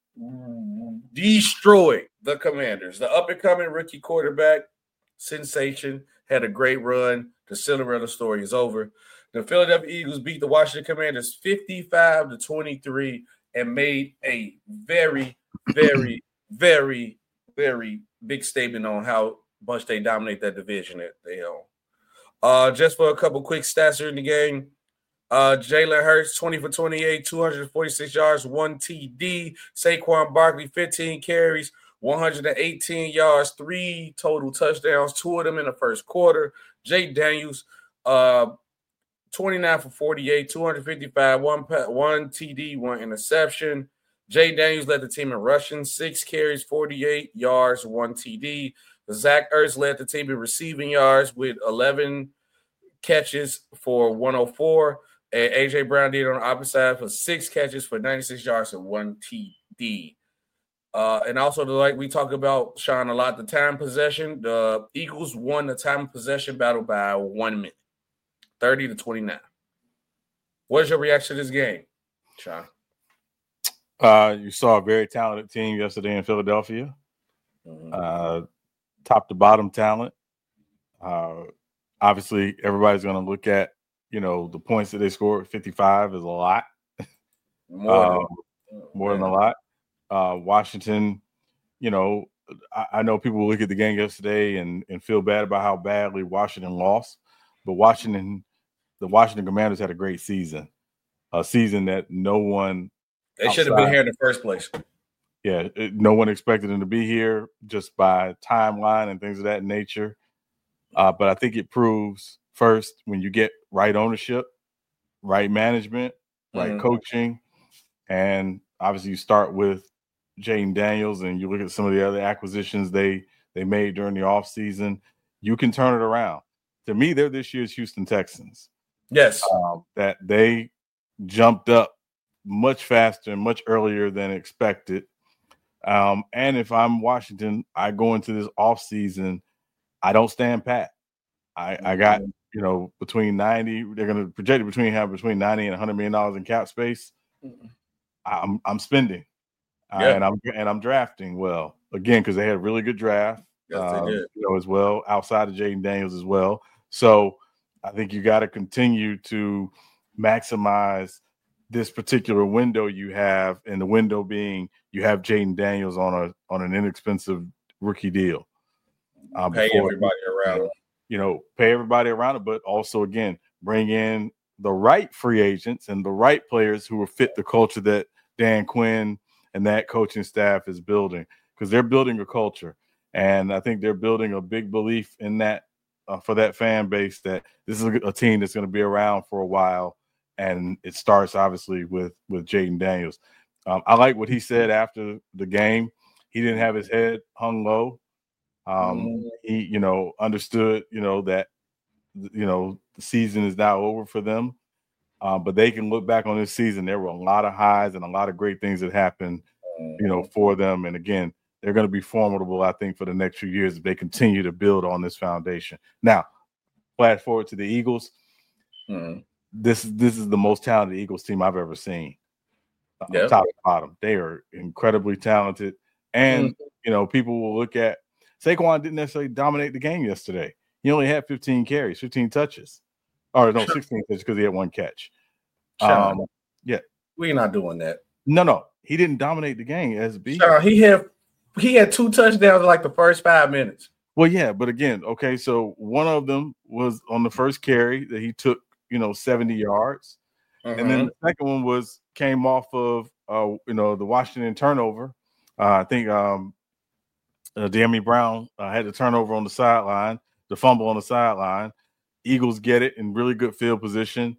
destroyed the Commanders. The up-and-coming rookie quarterback sensation had a great run. The Cinderella story is over. The Philadelphia Eagles beat the Washington Commanders fifty-five to twenty-three and made a very, very, very, very big statement on how much they dominate that division that they own. Uh, just for a couple quick stats during the game. Uh, Jalen Hurts, twenty for twenty-eight, two hundred forty-six yards, one T D. Saquon Barkley, fifteen carries, one hundred eighteen yards, three total touchdowns, two of them in the first quarter. Jay Daniels, uh, twenty-nine for forty-eight, two hundred fifty-five, one, one T D, one interception. Jay Daniels led the team in rushing, six carries, forty-eight yards, one T D. Zach Ertz led the team in receiving yards with eleven catches for one oh four. And A J Brown did on the opposite side for six catches for ninety-six yards and one T D. Uh, and also, the, like we talk about, Sean, a lot, the time possession. The Eagles won the time possession battle by one minute, thirty to twenty-nine. What's your reaction to this game, Sean? Uh, you saw a very talented team yesterday in Philadelphia. Mm-hmm. Uh, top to bottom talent. Uh, obviously, everybody's going to look at, you know, the points that they scored. fifty-five is a lot. More, um, than, more than a lot. Uh, Washington, you know, I, I know people look at the game yesterday and, and feel bad about how badly Washington lost. But Washington, the Washington Commanders had a great season. A season that no one – They should have been here in the first place. Yeah, it, no one expected them to be here just by timeline and things of that nature. Uh, but I think it proves – first, when you get right ownership, right management, right mm-hmm. coaching, and obviously you start with Jayden Daniels and you look at some of the other acquisitions they they made during the offseason, you can turn it around. To me, they're this year's Houston Texans. Yes. Um, that they jumped up much faster and much earlier than expected. Um, and if I'm Washington, I go into this offseason, I don't stand pat. I, I got – you know, between ninety, they're going to project it between have between ninety and one hundred million dollars in cap space. Mm-hmm. I'm I'm spending, yeah. uh, and I'm and I'm drafting well again because they had a really good draft, yes, um, they did. you know, as well outside of Jayden Daniels as well. So I think you got to continue to maximize this particular window you have, and the window being you have Jayden Daniels on a on an inexpensive rookie deal. Uh, Pay everybody around. You know, pay everybody around it, but also, again, bring in the right free agents and the right players who will fit the culture that Dan Quinn and that coaching staff is building, because they're building a culture. And I think they're building a big belief in that uh, for that fan base that this is a, a team that's going to be around for a while. And it starts, obviously, with, with Jayden Daniels. Um, I like what he said after the game. He didn't have his head hung low. Um, he, you know, understood, you know, that, you know, the season is now over for them, uh, but they can look back on this season. There were a lot of highs and a lot of great things that happened, you know, for them. And again, they're going to be formidable, I think, for the next few years if they continue to build on this foundation. Now, flash forward to the Eagles. Mm-hmm. This, this is the most talented Eagles team I've ever seen. Uh, yep. Top to bottom. They are incredibly talented. And, mm-hmm. you know, people will look at, Saquon didn't necessarily dominate the game yesterday. He only had fifteen carries, fifteen touches. Or no, sixteen catches because he had one catch. Sean, um, yeah, we're not doing that. No, no, he didn't dominate the game. S B. Sean, he had he had two touchdowns in like the first five minutes. Well, yeah, but again, okay, so one of them was on the first carry that he took, you know, seventy yards. Uh-huh. And then the second one was came off of, uh, you know, the Washington turnover. Uh, I think um, uh, De'Ami Brown uh, had the turnover on the sideline, the fumble on the sideline. Eagles get it in really good field position.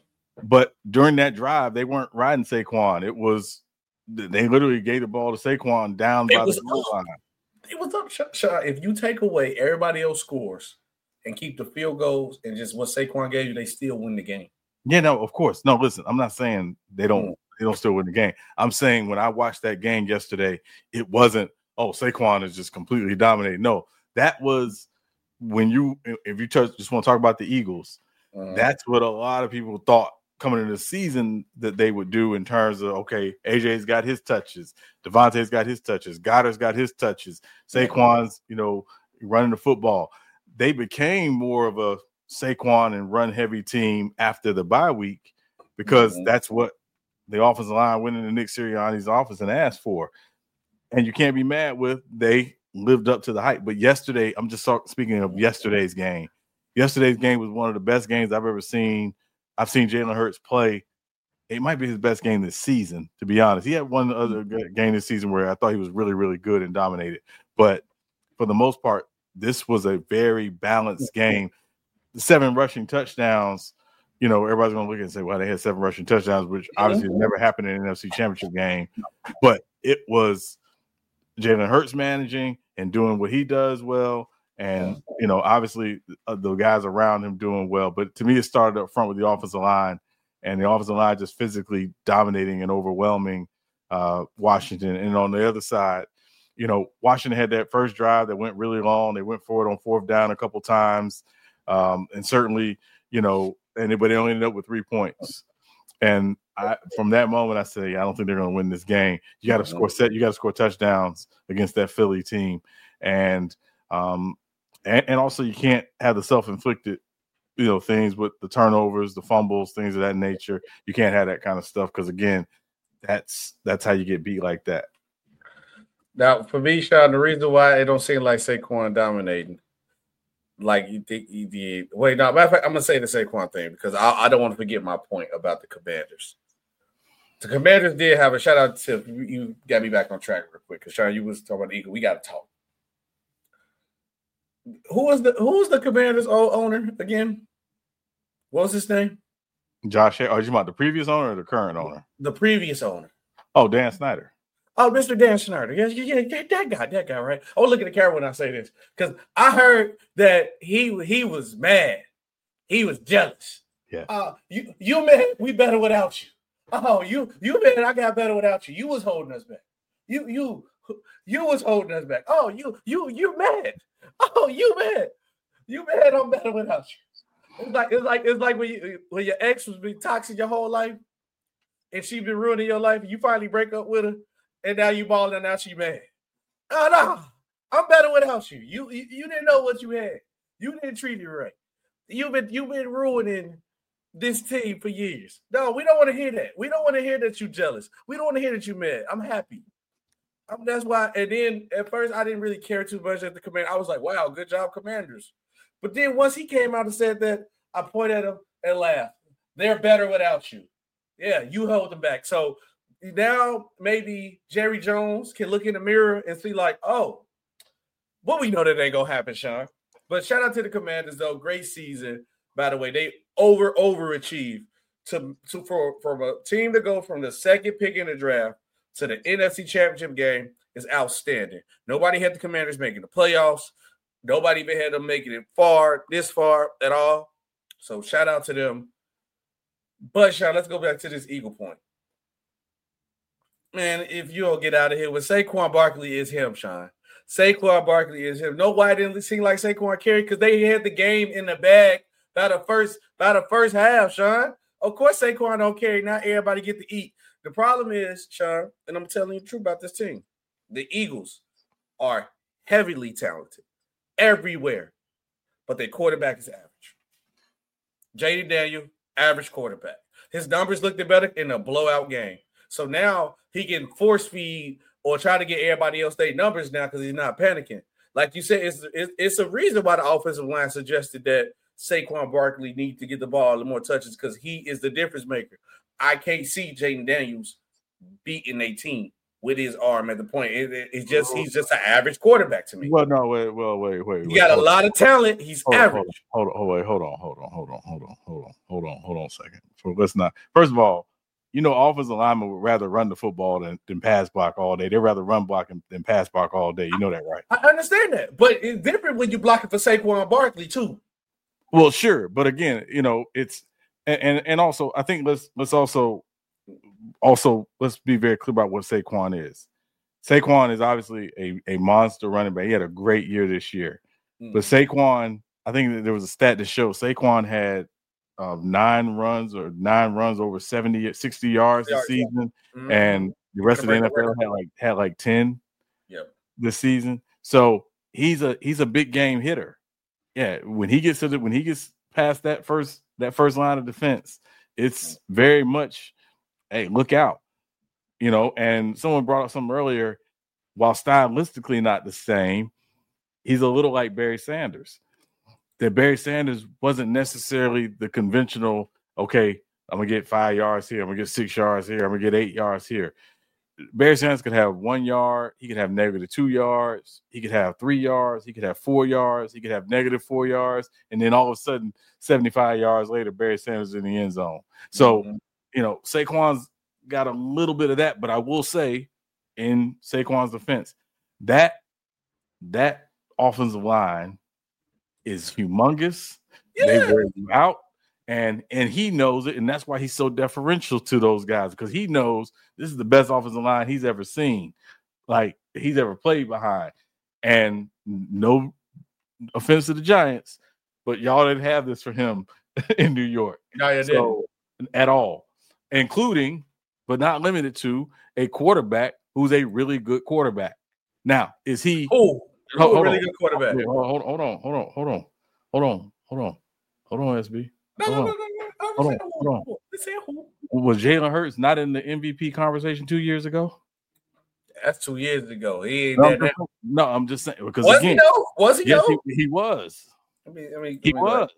But during that drive, they weren't riding Saquon. It was they literally gave the ball to Saquon down by the goal line. It was up, Sean. If you take away everybody else scores and keep the field goals and just what Saquon gave you, they still win the game. Yeah, no, of course. No, listen, I'm not saying they don't mm. they don't still win the game. I'm saying when I watched that game yesterday, it wasn't, oh, Saquon is just completely dominating. No, that was when you if you just want to talk about the Eagles, uh-huh. that's what a lot of people thought coming into the season that they would do in terms of, okay, A J's got his touches, Devontae's got his touches, Goddard's got his touches, Saquon's, you know, running the football. They became more of a Saquon and run-heavy team after the bye week because mm-hmm. that's what the offensive line winning the Nick Sirianni's office and asked for. And you can't be mad with they lived up to the hype. But yesterday, I'm just speaking of yesterday's game. Yesterday's game was one of the best games I've ever seen. I've seen Jalen Hurts play. It might be his best game this season, to be honest. He had one other game this season where I thought he was really, really good and dominated. But for the most part, this was a very balanced game. The seven rushing touchdowns, you know, everybody's going to look and say, well, they had seven rushing touchdowns, which obviously has never happened in an N F C Championship game. But it was Jalen Hurts managing and doing what he does well. And, you know, obviously uh, the guys around him doing well. But to me, it started up front with the offensive line, and the offensive line just physically dominating and overwhelming uh, Washington. And on the other side, you know, Washington had that first drive that went really long. They went forward on fourth down a couple times. Um, and certainly, you know, and but they only ended up with three points. And I, from that moment, I say, I don't think they're going to win this game. You got to score set. You got to score touchdowns against that Philly team. And, um, And, and also, you can't have the self-inflicted, you know, things with the turnovers, the fumbles, things of that nature. You can't have that kind of stuff because, again, that's that's how you get beat like that. Now, for me, Sean, the reason why it don't seem like Saquon dominating, like you think he did. Wait, no, matter of fact, I'm gonna say the Saquon thing because I, I don't want to forget my point about the Commanders. The Commanders did have a shout out to you. You got me back on track real quick because Sean, you was talking about the Eagles. We got to talk. Who was the who was the Commanders' old owner again? What was his name? Josh. Are you about the previous owner or the current owner? The previous owner. Oh, Dan Snyder. Oh, Mister Dan Snyder. Yes, yeah, yeah, that guy, that guy, right? Oh, look at the camera when I say this because I heard that he he was mad. He was jealous. Yeah. Uh, you you mad? We better without you. Oh, you you mad? I got better without you. You was holding us back. You you you was holding us back. Oh, you you you mad? Oh, you mad? You mad? I'm better without you. It's like it's like it's like when you when your ex was being toxic your whole life, and she been ruining your life. And you finally break up with her, and now you balling, and now she mad. Oh no, I'm better without you. You you, you didn't know what you had. You didn't treat it right. You've been you've been ruining this team for years. No, we don't want to hear that. We don't want to hear that you jealous. We don't want to hear that you mad. I'm happy. Um, that's why. And then at first, I didn't really care too much at the command. I was like, "Wow, good job, Commanders." But then once he came out and said that, I pointed at him and laughed. They're better without you. Yeah, you hold them back. So now maybe Jerry Jones can look in the mirror and see, like, oh, well, we know that ain't gonna happen, Sean. But shout out to the Commanders, though. Great season. By the way, they over overachieved to to for from a team to go from the second pick in the draft to the N F C Championship game is outstanding. Nobody had the Commanders making the playoffs. Nobody even had them making it far, this far at all. So shout out to them. But, Sean, let's go back to this Eagle point. Man, if you don't get out of here with Saquon Barkley is him, Sean. Saquon Barkley is him. Nobody didn't seem like Saquon carried because they had the game in the bag by the first by the first half, Sean. Of course, Saquon don't carry. Not everybody get to eat. The problem is, Sean, and I'm telling you the truth about this team, the Eagles are heavily talented everywhere, but their quarterback is average. J D Daniel, average quarterback. His numbers looked better in a blowout game. So now he can force feed or try to get everybody else their numbers now because he's not panicking. Like you said, it's, it's it's a reason why the offensive line suggested that Saquon Barkley needs to get the ball a little more touches because he is the difference maker. I can't see Jaden Daniels beating a team with his arm at the point. It, it, it's just he's just an average quarterback to me. Well, no, wait, well, wait, wait. He wait, got a lot of talent. He's hold average. On, hold on, hold on, hold on, hold on, hold on, hold on, hold on, hold on, hold on a second. So let's not. First of all, you know, offensive linemen would rather run the football than, than pass block all day. They'd rather run block than, than pass block all day. You know that, right? I understand that, but it's different when you're blocking for Saquon Barkley too. Well, sure, but again, you know, it's and and, and also I think let's let's also also let's be very clear about what Saquon is. Saquon is obviously a, a monster running back. He had a great year this year. Mm. But Saquon, I think that there was a stat to show Saquon had um, nine runs or nine runs over seventy, sixty yards this season. Mm-hmm. And the rest of the N F L had like had like ten yep. this season. So he's a he's a big game hitter. Yeah, when he gets to the when he gets past that first that first line of defense, it's very much, hey, look out. You know, and someone brought up something earlier, while stylistically not the same, he's a little like Barry Sanders. That Barry Sanders wasn't necessarily the conventional, okay, I'm going to get five yards here, I'm going to get six yards here, I'm going to get eight yards here. Barry Sanders could have one yard, he could have negative two yards, he could have three yards, he could have four yards, he could have negative four yards, and then all of a sudden, seventy-five yards later, Barry Sanders is in the end zone. So, mm-hmm. you know, Saquon's got a little bit of that, but I will say, in Saquon's defense, that that offensive line is humongous. Yeah. They wear you out, and and he knows it, and that's why he's so deferential to those guys, because he knows this is the best offensive line he's ever seen, like he's ever played behind. And no offense to the Giants, but y'all didn't have this for him in New York. No, you so, didn't at all, including but not limited to a quarterback who's a really good quarterback. Now, is he? Oh, a really on. good quarterback. Wait, hold, hold, hold on, hold on, hold on, hold on, hold on, hold on, S B. Hold no, on. no, no, no. Hold on, hold on. Was Jalen Hurts not in the M V P conversation two years ago? That's two years ago. He ain't no, that, I'm just, no, I'm just saying because was again, he though? Was he yes, though? He, he was. I mean, I mean, he was.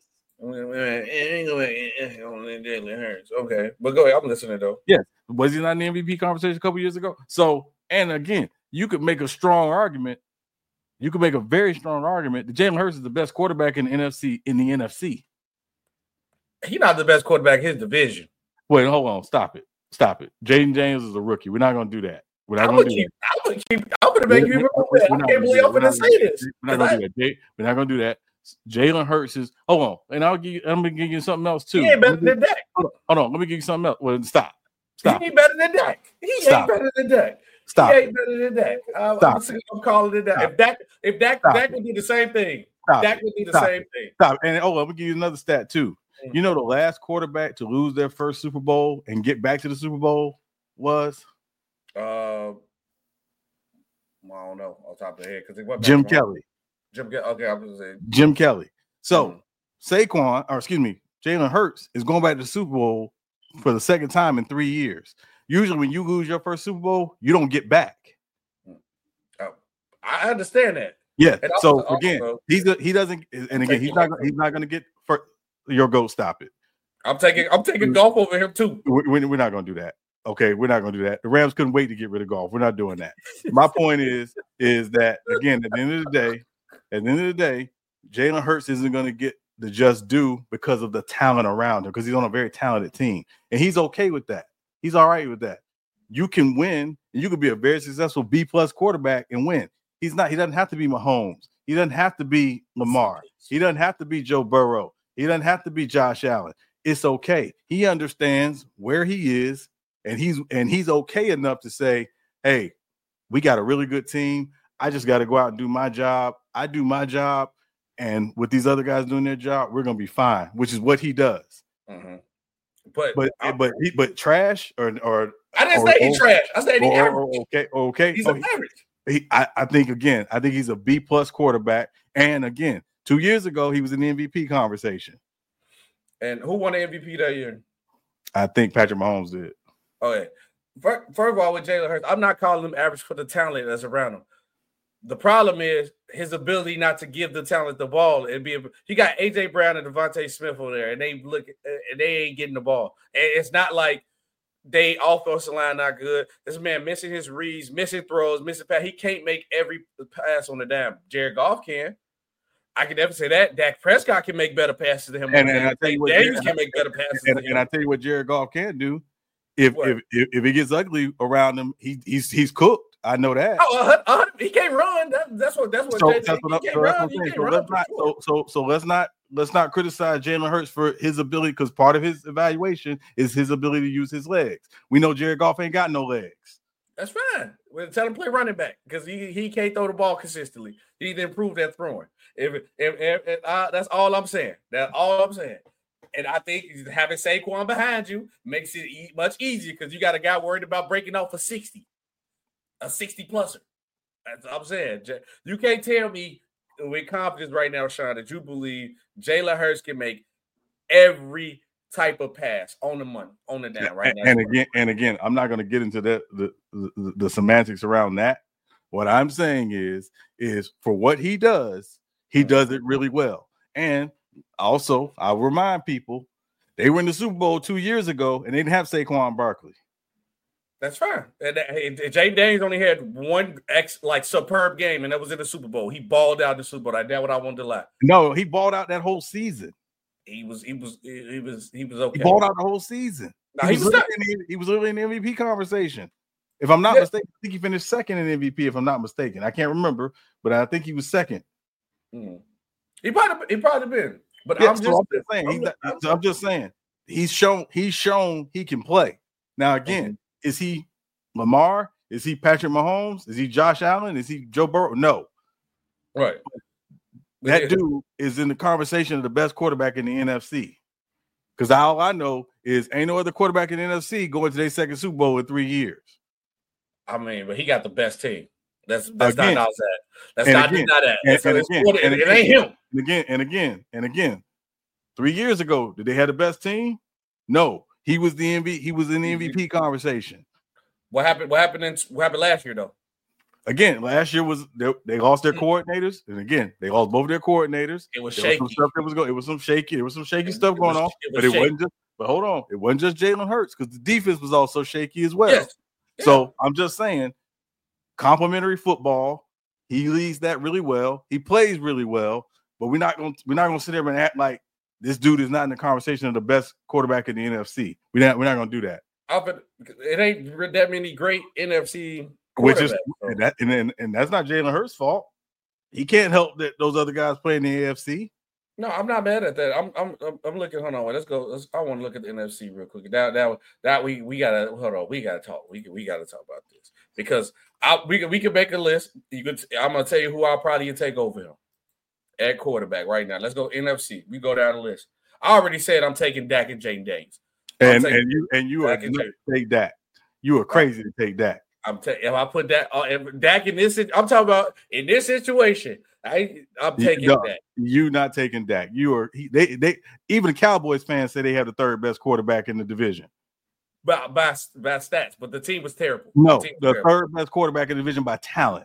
Okay, but go ahead. I'm listening though. Yes, was he not in the M V P conversation a couple years ago? So, and again, you could make a strong argument. You could make a very strong argument that Jalen Hurts is the best quarterback in the N F C. In the N F C, he's not the best quarterback in his division. Wait, hold on, stop it, stop it. Jaden Daniels is a rookie. We're not going to do that. We're not going to do keep, that. I'm going to keep. I'm going to make you remember that. I can't believe I'm going to say this. We're not going to do that. We're not going to do that. Jalen Hurts is hold on, and I'll give you. I'm gonna give you something else too. He ain't better than Dak. Hold on, hold on, let me give you something else. Well, stop, stop. He ain't better than Dak. He stop. ain't better than Dak. Stop. He ain't better than Dak. I'm, I'm, I'm calling it that. If Dak, if Dak, stop Dak would do the same thing. Stop Dak would do the stop same thing. Stop. And oh, let me give you another stat too. Mm-hmm. You know, the last quarterback to lose their first Super Bowl and get back to the Super Bowl was. Uh, I don't know off the top of the head because it wasn't Jim Kelly. Jim Kelly. Okay, I was gonna say Jim Kelly. So mm-hmm. Saquon, or excuse me, Jalen Hurts is going back to the Super Bowl for the second time in three years. Usually, when you lose your first Super Bowl, you don't get back. Oh, I understand that. Yeah. And so also, again, also, he's a, he doesn't, and again, he's not he's not going to get for your goat. Stop it. I'm taking I'm taking golf over him too. We're, we're not going to do that. Okay, we're not going to do that. The Rams couldn't wait to get rid of golf. We're not doing that. My point is, is that again, at the end of the day, at the end of the day, Jalen Hurts isn't going to get the just due because of the talent around him, because he's on a very talented team, and he's okay with that. He's all right with that. You can win, and you could be a very successful B plus quarterback and win. He's not. He doesn't have to be Mahomes. He doesn't have to be Lamar. He doesn't have to be Joe Burrow. He doesn't have to be Josh Allen. It's okay. He understands where he is, and he's and he's okay enough to say, "Hey, we got a really good team. I just got to go out and do my job. I do my job, and with these other guys doing their job, we're gonna be fine." Which is what he does. Mm-hmm. But but I'm, but he, but trash or or I didn't or, say he's trash. I said he's or, average. Okay, okay. He's oh, an average. He, I, I think again, I think he's a B plus quarterback. And again, two years ago, he was in the M V P conversation. And who won the M V P that year? I think Patrick Mahomes did. Okay. First, first of all, with Jalen Hurts, I'm not calling him average for the talent that's around him. The problem is his ability not to give the talent the ball. It'd be he got A J Brown and Devontae Smith over there, and they look and they ain't getting the ball. And it's not like they offensive line not good. This man missing his reads, missing throws, missing pass. He can't make every pass on the dime. Jared Goff can. I can never say that. Dak Prescott can make better passes than him. And, and I tell you what, Daniels can make better passes and, than him. And I tell you what Jared Goff can do. If if, if if it gets ugly around him, he he's he's cooked. I know that. Oh, uh, uh, he can't run. That, that's what that's what. So, J J, that's what, he can't so run. that's what He I'm saying. can't So run let's not sure. so, so so let's not let's not criticize Jalen Hurts for his ability, because part of his evaluation is his ability to use his legs. We know Jared Goff ain't got no legs. That's fine. We'll tell him play running back because he, he can't throw the ball consistently. He need to improve that throwing. If, if, if, if uh, that's all I'm saying. That's all I'm saying. And I think having Saquon behind you makes it e- much easier because you got a guy worried about breaking off a sixty, a sixty pluser. That's what I'm saying. You can't tell me with confidence right now, Sean, that you believe Jalen Hurts can make every type of pass on the money, on the down right now. And again, and again, I'm not going to get into that the, the the semantics around that. What I'm saying is, is for what he does, he does it really well. And also, I'll remind people, they were in the Super Bowl two years ago, and they didn't have Saquon Barkley. That's fine. And, and Jaden Daniels only had one ex like superb game, and that was in the Super Bowl. He balled out in the Super Bowl. That's what I wanted to lie. No, he balled out that whole season. He was, he was, he was, he was okay. He balled out the whole season. No, he, he, was was literally in the, he was literally in the M V P conversation. If I'm not yeah. mistaken, I think he finished second in M V P. If I'm not mistaken, I can't remember, but I think he was second. Mm. He probably, he probably been. But yeah, I'm, so just, I'm just saying. I'm, I'm, just, I'm just saying. He's shown. He's shown he can play. Now again, mm-hmm. is he Lamar? Is he Patrick Mahomes? Is he Josh Allen? Is he Joe Burrow? No. Right. That dude is in the conversation of the best quarterback in the N F C. Because all I know is ain't no other quarterback in the N F C going to their second Super Bowl in three years. I mean, but he got the best team. That's that's again, not that. That's not, again, not that. And, it's, and it's again, it, and it again, ain't him. And again, and again, and again. Three years ago, did they have the best team? No. He was the M V P. He was in the M V P conversation. What happened? What happened in what happened last year though? Again, last year was they, they lost their coordinators, and again they lost both their coordinators. It was there shaky. Was some stuff that was going. It was some shaky. There was some shaky it, stuff it going was, on, it but it shaky. wasn't just. But hold on, it wasn't just Jalen Hurts because the defense was also shaky as well. Yes. Yeah. So I'm just saying, complimentary football. He leads that really well. He plays really well, but we're not going. We're not going to sit there and act like this dude is not in the conversation of the best quarterback in the N F C. We're not. We're not going to do that. It ain't that many great N F C. Which is and that, and, and and that's not Jalen Hurts' fault. He can't help that those other guys play in the A F C. No, I'm not mad at that. I'm I'm I'm looking. Hold on, let's go. Let's, I want to look at the N F C real quick. That that that we we gotta hold on. We gotta talk. We we gotta talk about this because I we can we can make a list. You could. I'm gonna tell you who I'll probably take over him at quarterback right now. Let's go N F C. We go down the list. I already said I'm taking Dak and Jaden Daniels. And and you and you are going to take Dak. You are crazy to take Dak. I'm t- if I put that uh, if Dak in this, I'm talking about in this situation. I I'm taking no, Dak. You not taking Dak. You are he, they they even the Cowboys fans say they have the third best quarterback in the division. By by, by stats, but the team was terrible. No, the, the terrible. third best quarterback in the division by talent.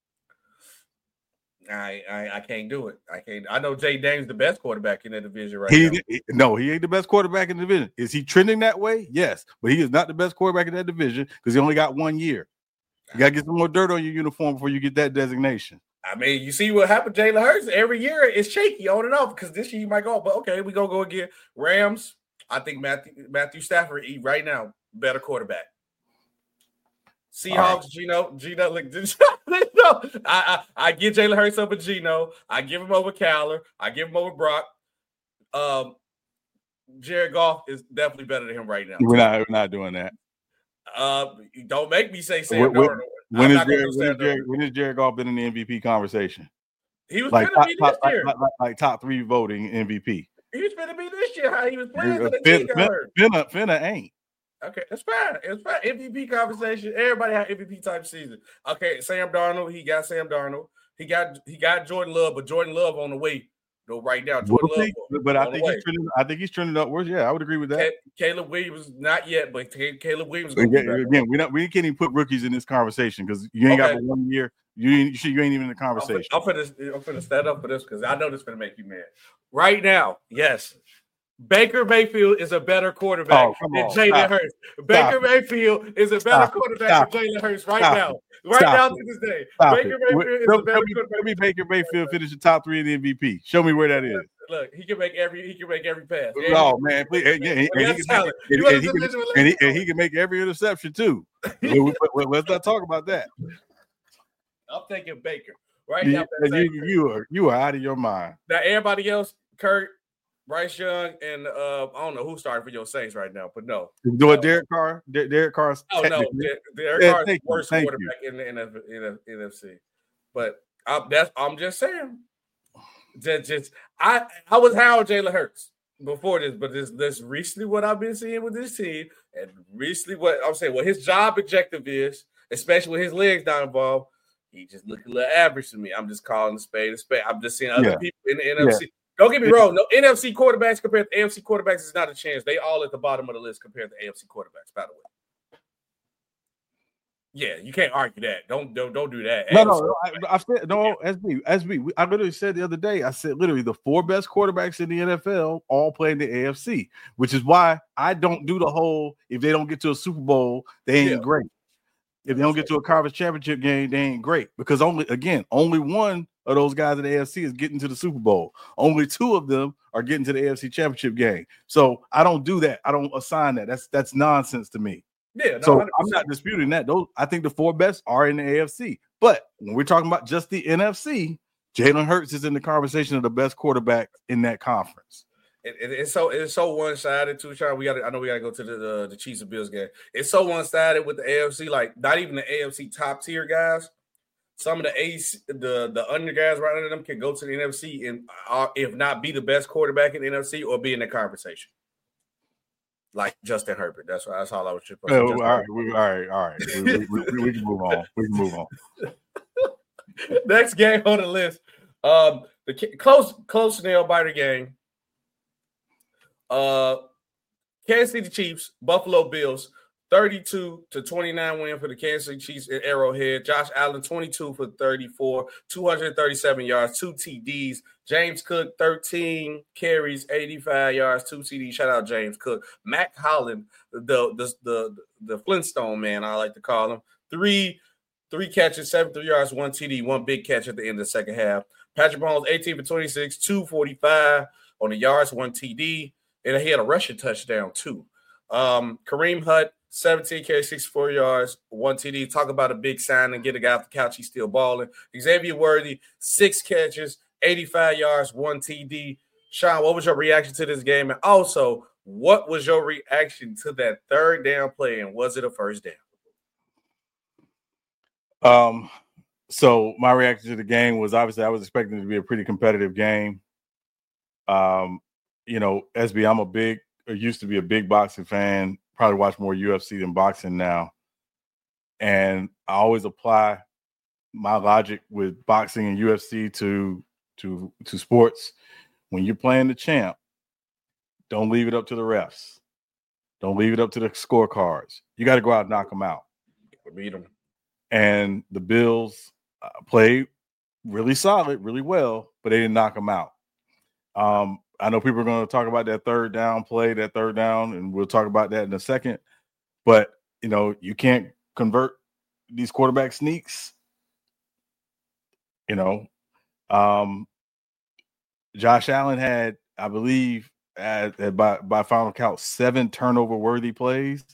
I, I I can't do it. I can't. I know Jay Daniels the best quarterback in the division right he, now. He, no, he ain't the best quarterback in the division. Is he trending that way? Yes, but he is not the best quarterback in that division because he only got one year. You got to get some more dirt on your uniform before you get that designation. I mean, you see what happened to Jalen Hurts. Every year it's shaky on and off because this year you might go, but okay, we gonna go again. Rams. I think Matthew Matthew Stafford right now better quarterback. Seahawks, right. Gino, Gino, like, I, I, I give Jalen Hurts over Gino. I give him over Kyler. I give him over Brock. Um, Jared Goff is definitely better than him right now. We're not, we're not doing that. Uh, don't make me say Sam when, Darnold. When is, Jared, when, is Jared, when is Jared Goff been in the M V P conversation? He was like going to be this top, year. Like, like, like top three voting M V P. He was going to be this year. How he was playing for the Finna, team got hurt. Finna, Finna ain't. Okay, it's fine. It's fine. M V P conversation. Everybody had M V P type season. Okay, Sam Darnold. He got Sam Darnold. He got he got Jordan Love, but Jordan Love on the way No, right now, Will Jordan he? Love. But I on think the he's way. trending. I think he's trending upwards. Yeah, I would agree with that. Ca- Caleb Williams, not yet, but Ca- Caleb Williams is gonna be Again, back. again, we not we can't even put rookies in this conversation because you ain't got Okay. but one year. You ain't you, you ain't even in the I'm conversation. fin- I'm finna, I'm finna stand up for this because I know this is gonna make you mad. Right now, yes, Baker Mayfield is a better quarterback Oh, come than on. Jalen Stop. Hurts. Baker Stop. Mayfield is a better Stop it. quarterback Stop than Jalen Hurts right Stop now. it. Right Stop now it. to this day, Stop Baker it. Mayfield is Show, a better show me, quarterback. show me Baker Mayfield finish the top three in the M V P. Show me where that is. Look, he can make every he can make every pass. Oh man, please, and, yeah, and, Well, and he that's can make, talent. and, You and he can, understand and, he, and he can make every interception too. Well, well, let's not talk about that. I'm taking Baker right You, now. you, you are you are out of your mind. Now everybody else, Kurt, Bryce Young, and uh, I don't know who's starting for your Saints right now, but no. Do a no. Derek Carr. Der- Derek Carr's Oh no, technically- Derek Yeah, Carr is the thank you, worst thank quarterback in the N F C. But I'm, that's I'm just saying. Just, just I I was high on Jalen Hurts before this, but this this recently what I've been seeing with this team, and recently what I'm saying, what his job objective is, especially with his legs not involved, he just look a little average to me. I'm just calling the spade a spade. I'm just seeing other Yeah. people in the N Yeah. F C. Don't get me wrong. No N F C quarterbacks compared to A F C quarterbacks is not a chance. They all at the bottom of the list compared to A F C quarterbacks, by the way. Yeah, you can't argue that. Don't don't don't do that. No, no, no. I, I said no. S B, S B. I literally said the other day. I said literally the four best quarterbacks in the N F L all play in the A F C, which is why I don't do the whole. If they don't get to a Super Bowl, they ain't Yeah. great. If they don't get to a conference championship game, they ain't great because only again only one of those guys in the A F C is getting to the Super Bowl. Only two of them are getting to the A F C championship game. So I don't do that. I don't assign that. That's that's nonsense to me. Yeah, no, so one hundred I'm percent. not disputing that. Those I think the four best are in the A F C. But when we're talking about just the N F C, Jalen Hurts is in the conversation of the best quarterback in that conference. It, it, it's so it's so one sided too, Sean. We got I know we got to go to the, the the Chiefs and Bills game. It's so one sided with the A F C. Like not even the A F C top tier guys. Some of the A C, the the under guys right under them can go to the N F C and uh, if not be the best quarterback in the N F C or be in the conversation. Like Justin Herbert. That's that's all I was just. Oh, all right, we, all right, all right. We, we, we, we can move on. We can move on. Next game on the list, um, the close close nail biter game. Uh, Kansas City Chiefs, Buffalo Bills, thirty-two to twenty-nine win for the Kansas City Chiefs at Arrowhead. Josh Allen, twenty-two for thirty-four, two hundred thirty-seven yards, two T Ds. James Cook, thirteen carries, eighty-five yards, two T Ds. Shout out James Cook. Mac Holland, the the the, the Flintstone man, I like to call him. Three, three catches, seventy-three yards, one T D, one big catch at the end of the second half. Patrick Mahomes, eighteen for twenty-six, two forty-five on the yards, one T D. And he had a rushing touchdown, too. Um, Kareem Hunt, seventeen carries, sixty-four yards, one T D. Talk about a big sign and get a guy off the couch. He's still balling. Xavier Worthy, six catches, eighty-five yards, one T D. Sean, what was your reaction to this game? And also, what was your reaction to that third down play? And was it a first down? Um, so my reaction to the game was obviously I was expecting it to be a pretty competitive game. Um, you know, S B, I'm a big, or used to be a big boxing fan, probably watch more U F C than boxing now. And I always apply my logic with boxing and U F C to to to sports. When you're playing the champ, don't leave it up to the refs. Don't leave it up to the scorecards. You got to go out and knock them out. Beat them. And the Bills uh, played really solid, really well, but they didn't knock them out. Um, I know people are going to talk about that third down play, that third down, and we'll talk about that in a second. But, you know, you can't convert these quarterback sneaks. You know, um, Josh Allen had, I believe, at, at by, by final count, seven turnover-worthy plays.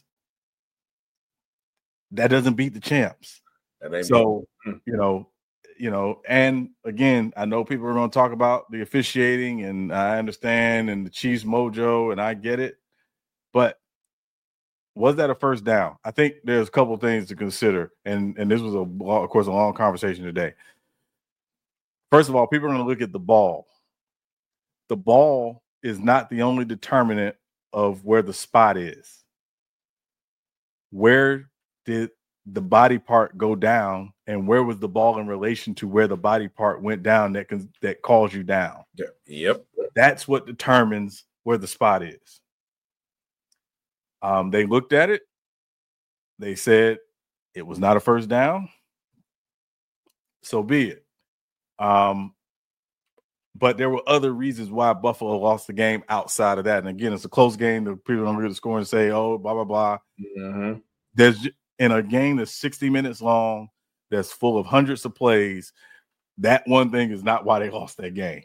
That doesn't beat the champs. So, you know, you know, and again, I know people are going to talk about the officiating, and I understand, and the Chiefs mojo, and I get it. But was that a first down? I think there's a couple of things to consider, and and this was a, of course, a long conversation today. First of all, people are going to look at the ball. The ball is not the only determinant of where the spot is. Where did the body part go down, and where was the ball in relation to where the body part went down that can that calls you down. Yep. That's what determines where the spot is. Um, they looked at it. They said it was not a first down. So be it. Um, but there were other reasons why Buffalo lost the game outside of that. And again, it's a close game. The people don't read the score and say, oh, blah, blah, blah. Mm-hmm. There's in a game that's sixty minutes long, that's full of hundreds of plays. That one thing is not why they lost that game.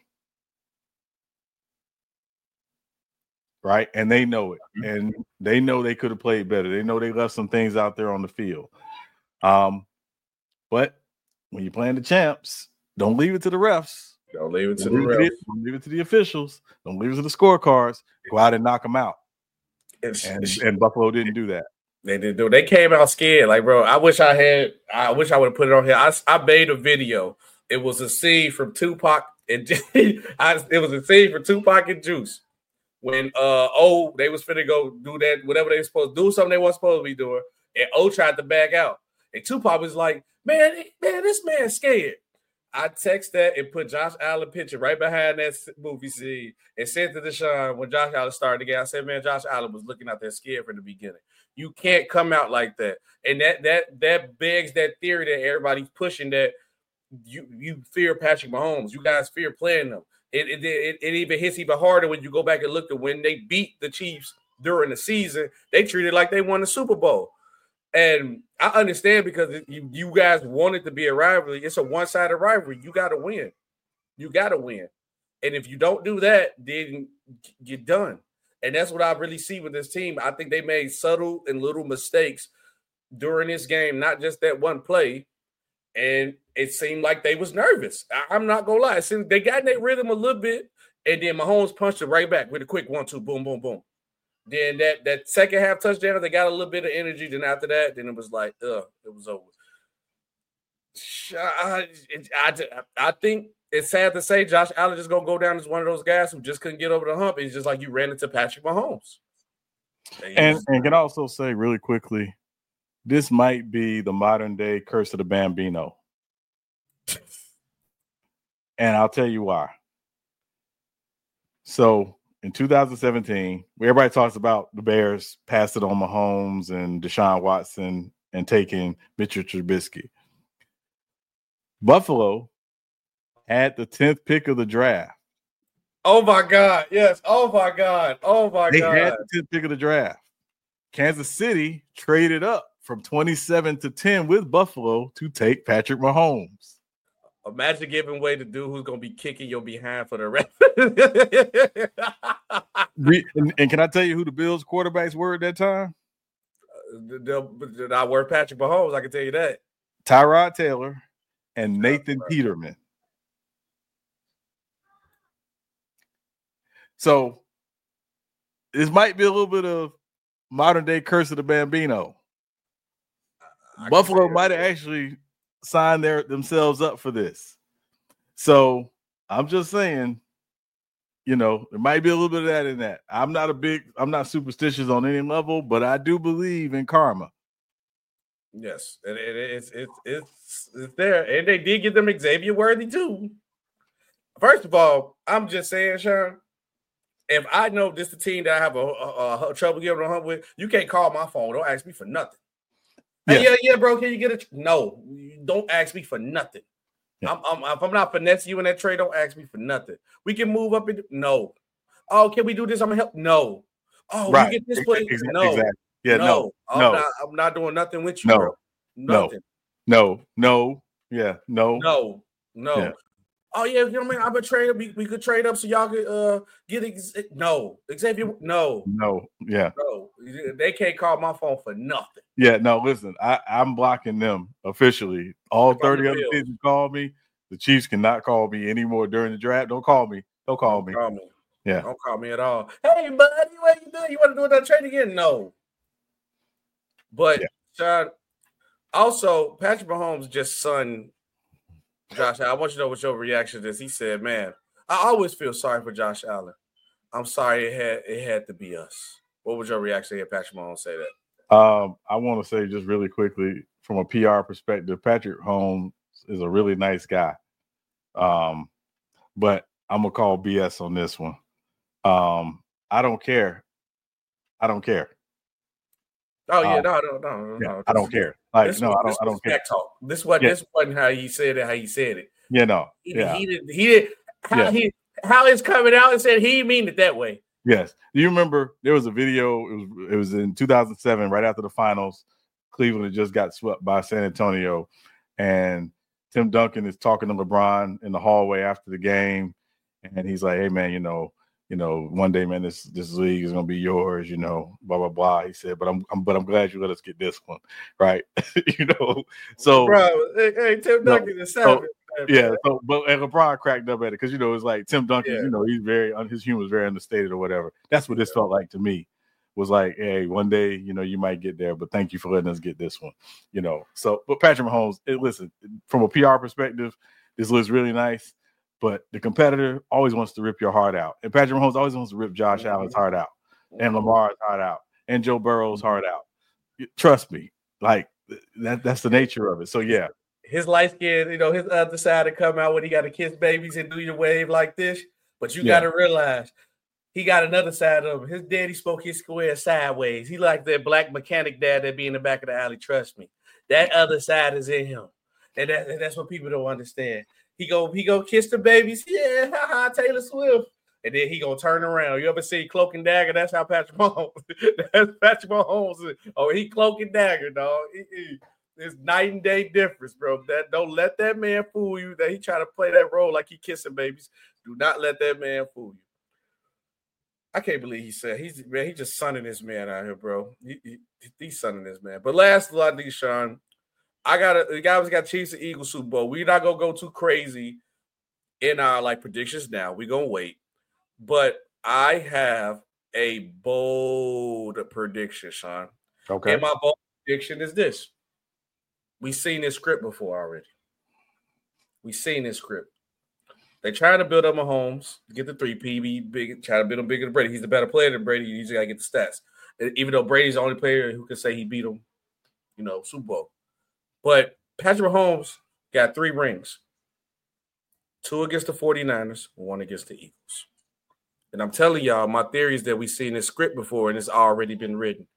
Right. And they know it. And they know they could have played better. They know they left some things out there on the field. Um, but when you're playing the champs, don't leave it to the refs. Don't leave it to don't the leave refs. It to, don't leave it to the officials. Don't leave it to the scorecards. Go out and knock them out. It's, and, it's, and Buffalo didn't do that. They didn't do. They came out scared. Like, bro, I wish I had. I wish I would have put it on here. I, I made a video. It was a scene from Tupac and I, it was a scene from Tupac and Juice when uh O they was finna go do that whatever they were supposed to do, something they weren't supposed to be doing, and O tried to back out, and Tupac was like, "Man, man, this man's scared." I text that and put Josh Allen picture right behind that movie scene and sent it to Deshaun when Josh Allen started again. I said, "Man, Josh Allen was looking out there scared from the beginning. You can't come out like that." And that that that begs that theory that everybody's pushing that you you fear Patrick Mahomes. You guys fear playing them. It it, it it even hits even harder when you go back and look at when they beat the Chiefs during the season. They treated it like they won the Super Bowl. And I understand because you, you guys want it to be a rivalry. It's a one-sided rivalry. You got to win. You got to win. And if you don't do that, then you're done. And that's what I really see with this team. I think they made subtle and little mistakes during this game, not just that one play. And it seemed like they was nervous. I, I'm not going to lie. It seemed they got in their rhythm a little bit, and then Mahomes punched it right back with a quick one, two, boom, boom, boom. Then that, that second half touchdown, they got a little bit of energy. Then after that, then it was like, ugh, it was over. I, I, I think it's sad to say Josh Allen just going to go down as one of those guys who just couldn't get over the hump. It's just like you ran into Patrick Mahomes. And, and can also say really quickly, this might be the modern day curse of the Bambino. And I'll tell you why. So, in two thousand seventeen, everybody talks about the Bears passed it on Mahomes and Deshaun Watson and taking Mitchell Trubisky. Buffalo had the tenth pick of the draft. Oh, my God. Yes. Oh, my God. Oh, my they God. They had the tenth pick of the draft. Kansas City traded up from twenty-seven to ten with Buffalo to take Patrick Mahomes. Imagine giving way to dude who's going to be kicking your behind for the rest. and, and can I tell you who the Bills quarterbacks were at that time? Uh, they'll, they'll not were Patrick Mahomes, I can tell you that. Tyrod Taylor and Nathan right. Peterman. So this might be a little bit of modern day curse of the Bambino. I Buffalo might have actually signed their themselves up for this. So I'm just saying, you know, there might be a little bit of that in that. I'm not a big, I'm not superstitious on any level, but I do believe in karma. Yes, and it, it, it's it's it's it's there, and they did get them Xavier Worthy too. First of all, I'm just saying, Sean, if I know this is the team that I have a, a, a trouble giving a hump with, you can't call my phone. Don't ask me for nothing. Hey, yeah. yeah, yeah, bro. Can you get a? No, don't ask me for nothing. Yeah. I'm, I'm, if I'm not finessing you in that trade, don't ask me for nothing. We can move up. In, no. Oh, can we do this? I'm gonna help. No. Oh, right. you get this play. Exactly. No. Exactly. Yeah. No. No. I'm no. not. I'm not doing nothing with you. No. Bro. Nothing. No. No. Yeah. No. No. No. Yeah. Oh yeah, you know what I mean. I'm a trader. We, we could trade up so y'all could uh get ex- no Xavier. No. No. Yeah. No. They can't call my phone for nothing. Yeah. No. Listen, I, I'm blocking them officially. All thirty other teams call me. The Chiefs cannot call me anymore during the draft. Don't call me. Don't call Don't me. Call me. Yeah. Don't call me at all. Hey, buddy, what you doing? You want to do that trade again? No. But yeah. Sean, also Patrick Mahomes just son. Josh, I want you to know what your reaction is. He said, "Man, I always feel sorry for Josh Allen. I'm sorry it had it had to be us." What was your reaction to hear Patrick Mahomes say that? Um, I want to say just really quickly from a P R perspective, Patrick Mahomes is a really nice guy. Um, but I'm gonna call B S on this one. Um, I don't care. I don't care. Oh yeah, um, no, no, no, no. Yeah, no. I don't care. Like this no, was, I don't. I don't care. Talk. This what yeah. this wasn't how he said it. How he said it. You know. He, yeah. he did. He did. How yeah. he how it's coming out and said he mean it that way. Yes. Do you remember there was a video? It was it was in two thousand seven, right after the finals. Cleveland had just got swept by San Antonio, and Tim Duncan is talking to LeBron in the hallway after the game, and he's like, "Hey man, you know, you know, one day, man, this this league is gonna be yours, you know, blah blah blah." He said, "But I'm, I'm but I'm glad you let us get this one, right?" you know, so bro, hey, hey Tim Duncan no, is savage. So, yeah, so but and LeBron cracked up at it because you know it's like Tim Duncan, yeah. you know, he's very his humor is very understated or whatever. That's what this yeah. felt like to me. Was like, hey, one day, you know, you might get there, but thank you for letting us get this one, you know. So, but Patrick Mahomes, it, listen, from a P R perspective, this looks really nice, but the competitor always wants to rip your heart out. And Patrick Mahomes always wants to rip Josh mm-hmm. Allen's heart out, and Lamar's heart out, and Joe Burrow's mm-hmm. heart out. Trust me, like that, that's the nature of it. So, yeah. His light skin, you know, his other side to come out when he got to kiss babies and do your wave like this. But you yeah. got to realize, he got another side of him. His daddy spoke his square sideways. He like that black mechanic dad that be in the back of the alley. Trust me. That other side is in him. And, that, and that's what people don't understand. He go, he go kiss the babies. Yeah, haha, Taylor Swift. And then he gonna turn around. You ever see Cloak and Dagger? That's how Patrick Mahomes. That's Patrick Mahomes. Oh, he Cloak and Dagger, dog. He, he, it's night and day difference, bro. That don't let that man fool you. That he try to play that role like he kissing babies. Do not let that man fool you. I can't believe he said he's man. He just sunning this man out here, bro. He, he, he's sunning this man. But last but not least, Sean, I got a the guys got Chiefs and Eagles Super Bowl. We're not gonna go too crazy in our like predictions now. We're gonna wait. But I have a bold prediction, Sean. Okay. And my bold prediction is this: we've seen this script before already. We've seen this script. They trying to build up Mahomes, get the three P, be big, try to build him bigger than Brady. He's a better player than Brady. You usually got to get the stats. Even though Brady's the only player who can say he beat him, you know, Super Bowl. But Patrick Mahomes got three rings. Two against the 49ers, one against the Eagles. And I'm telling y'all, my theory is that we've seen this script before and it's already been written.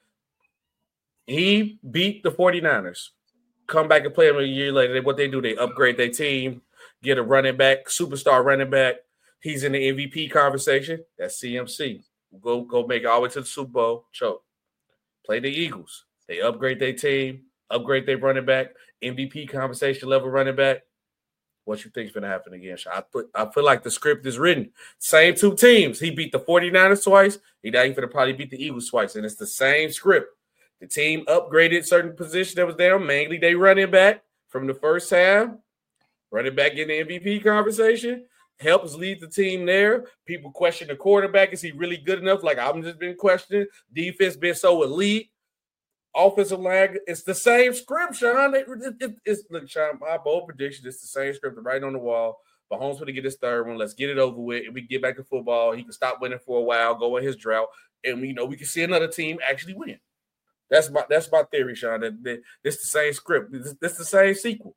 He beat the 49ers. Come back and play him a year later. What they do, they upgrade their team. Get a running back, superstar running back. He's in the M V P conversation. That's C M C. Go, go make it all the way to the Super Bowl. Choke. Play the Eagles. They upgrade their team, upgrade their running back, M V P conversation level running back. What you think is going to happen again? I put, I feel like the script is written. Same two teams. He beat the 49ers twice. He now he's going to probably beat the Eagles twice. And it's the same script. The team upgraded certain position that was down, mainly they running back from the first time. Running back in the M V P conversation, helps lead the team there. People question the quarterback. Is he really good enough? Like I've just been questioning. Defense been so elite. Offensive line, it's the same script, Sean. It, it, it, it's, look, Sean, my bold prediction, it's the same script right on the wall. Mahomes going to get his third one. Let's get it over with. And we get back to football. He can stop winning for a while, go in his drought. And, we, you know, we can see another team actually win. That's my that's my theory, Sean. That, that it's the same script. It's, it's the same sequel.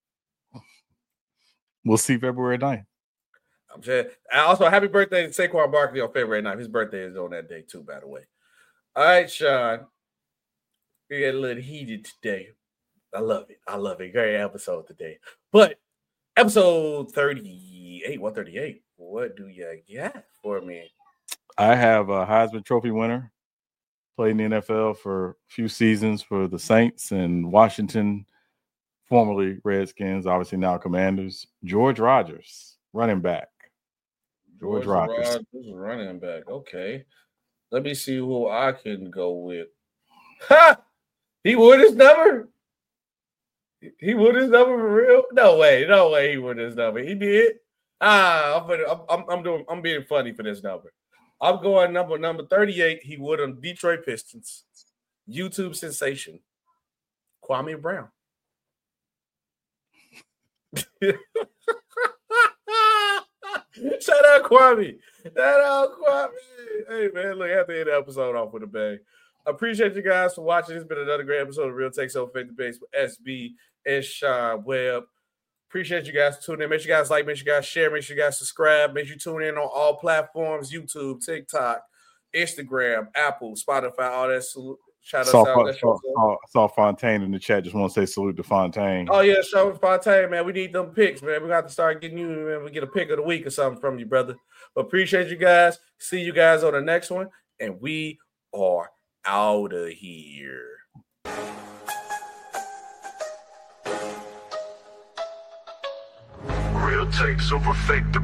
We'll see February ninth. I'm saying. Also, happy birthday to Saquon Barkley on February ninth. His birthday is on that day, too, by the way. All right, Sean. We got a little heated today. I love it. I love it. Great episode today. But episode thirty-eight, one thirty-eight, what do you got for me? I have a Heisman Trophy winner. Played in the N F L for a few seasons for the Saints and Washington, formerly Redskins, obviously now Commanders. George Rogers, running back. George, George Rogers. Rogers, running back. Okay. Let me see who I can go with. Ha! He would his number? He would his number for real? No way. No way he would his number. He did. Ah, I'm, I'm, I'm, I'm doing. I'm being funny for this number. I'm going number number thirty-eight. He would on Detroit Pistons. YouTube sensation. Kwame Brown. Shout out Kwame. Shout out Kwame. Hey man, look, I have to end the episode off with a bang. appreciate you guys for watching. It's been another great episode of Real Takes Over Face to Face with S B and Sean Webb. Appreciate you guys tuning in. Make sure you guys like, make sure you guys share, make sure you guys subscribe. Make sure you tune in on all platforms, YouTube, TikTok, Instagram, Apple, Spotify, all that. Shout saw, us out. Saw, saw, saw Fontaine in the chat. Just want to say salute to Fontaine. Oh, yeah, show Fontaine, man. We need them picks, man. We got to start getting you, man. We get a pick of the week or something from you, brother. But appreciate you guys. See you guys on the next one. And we are out of here. Real Takes Over Fake.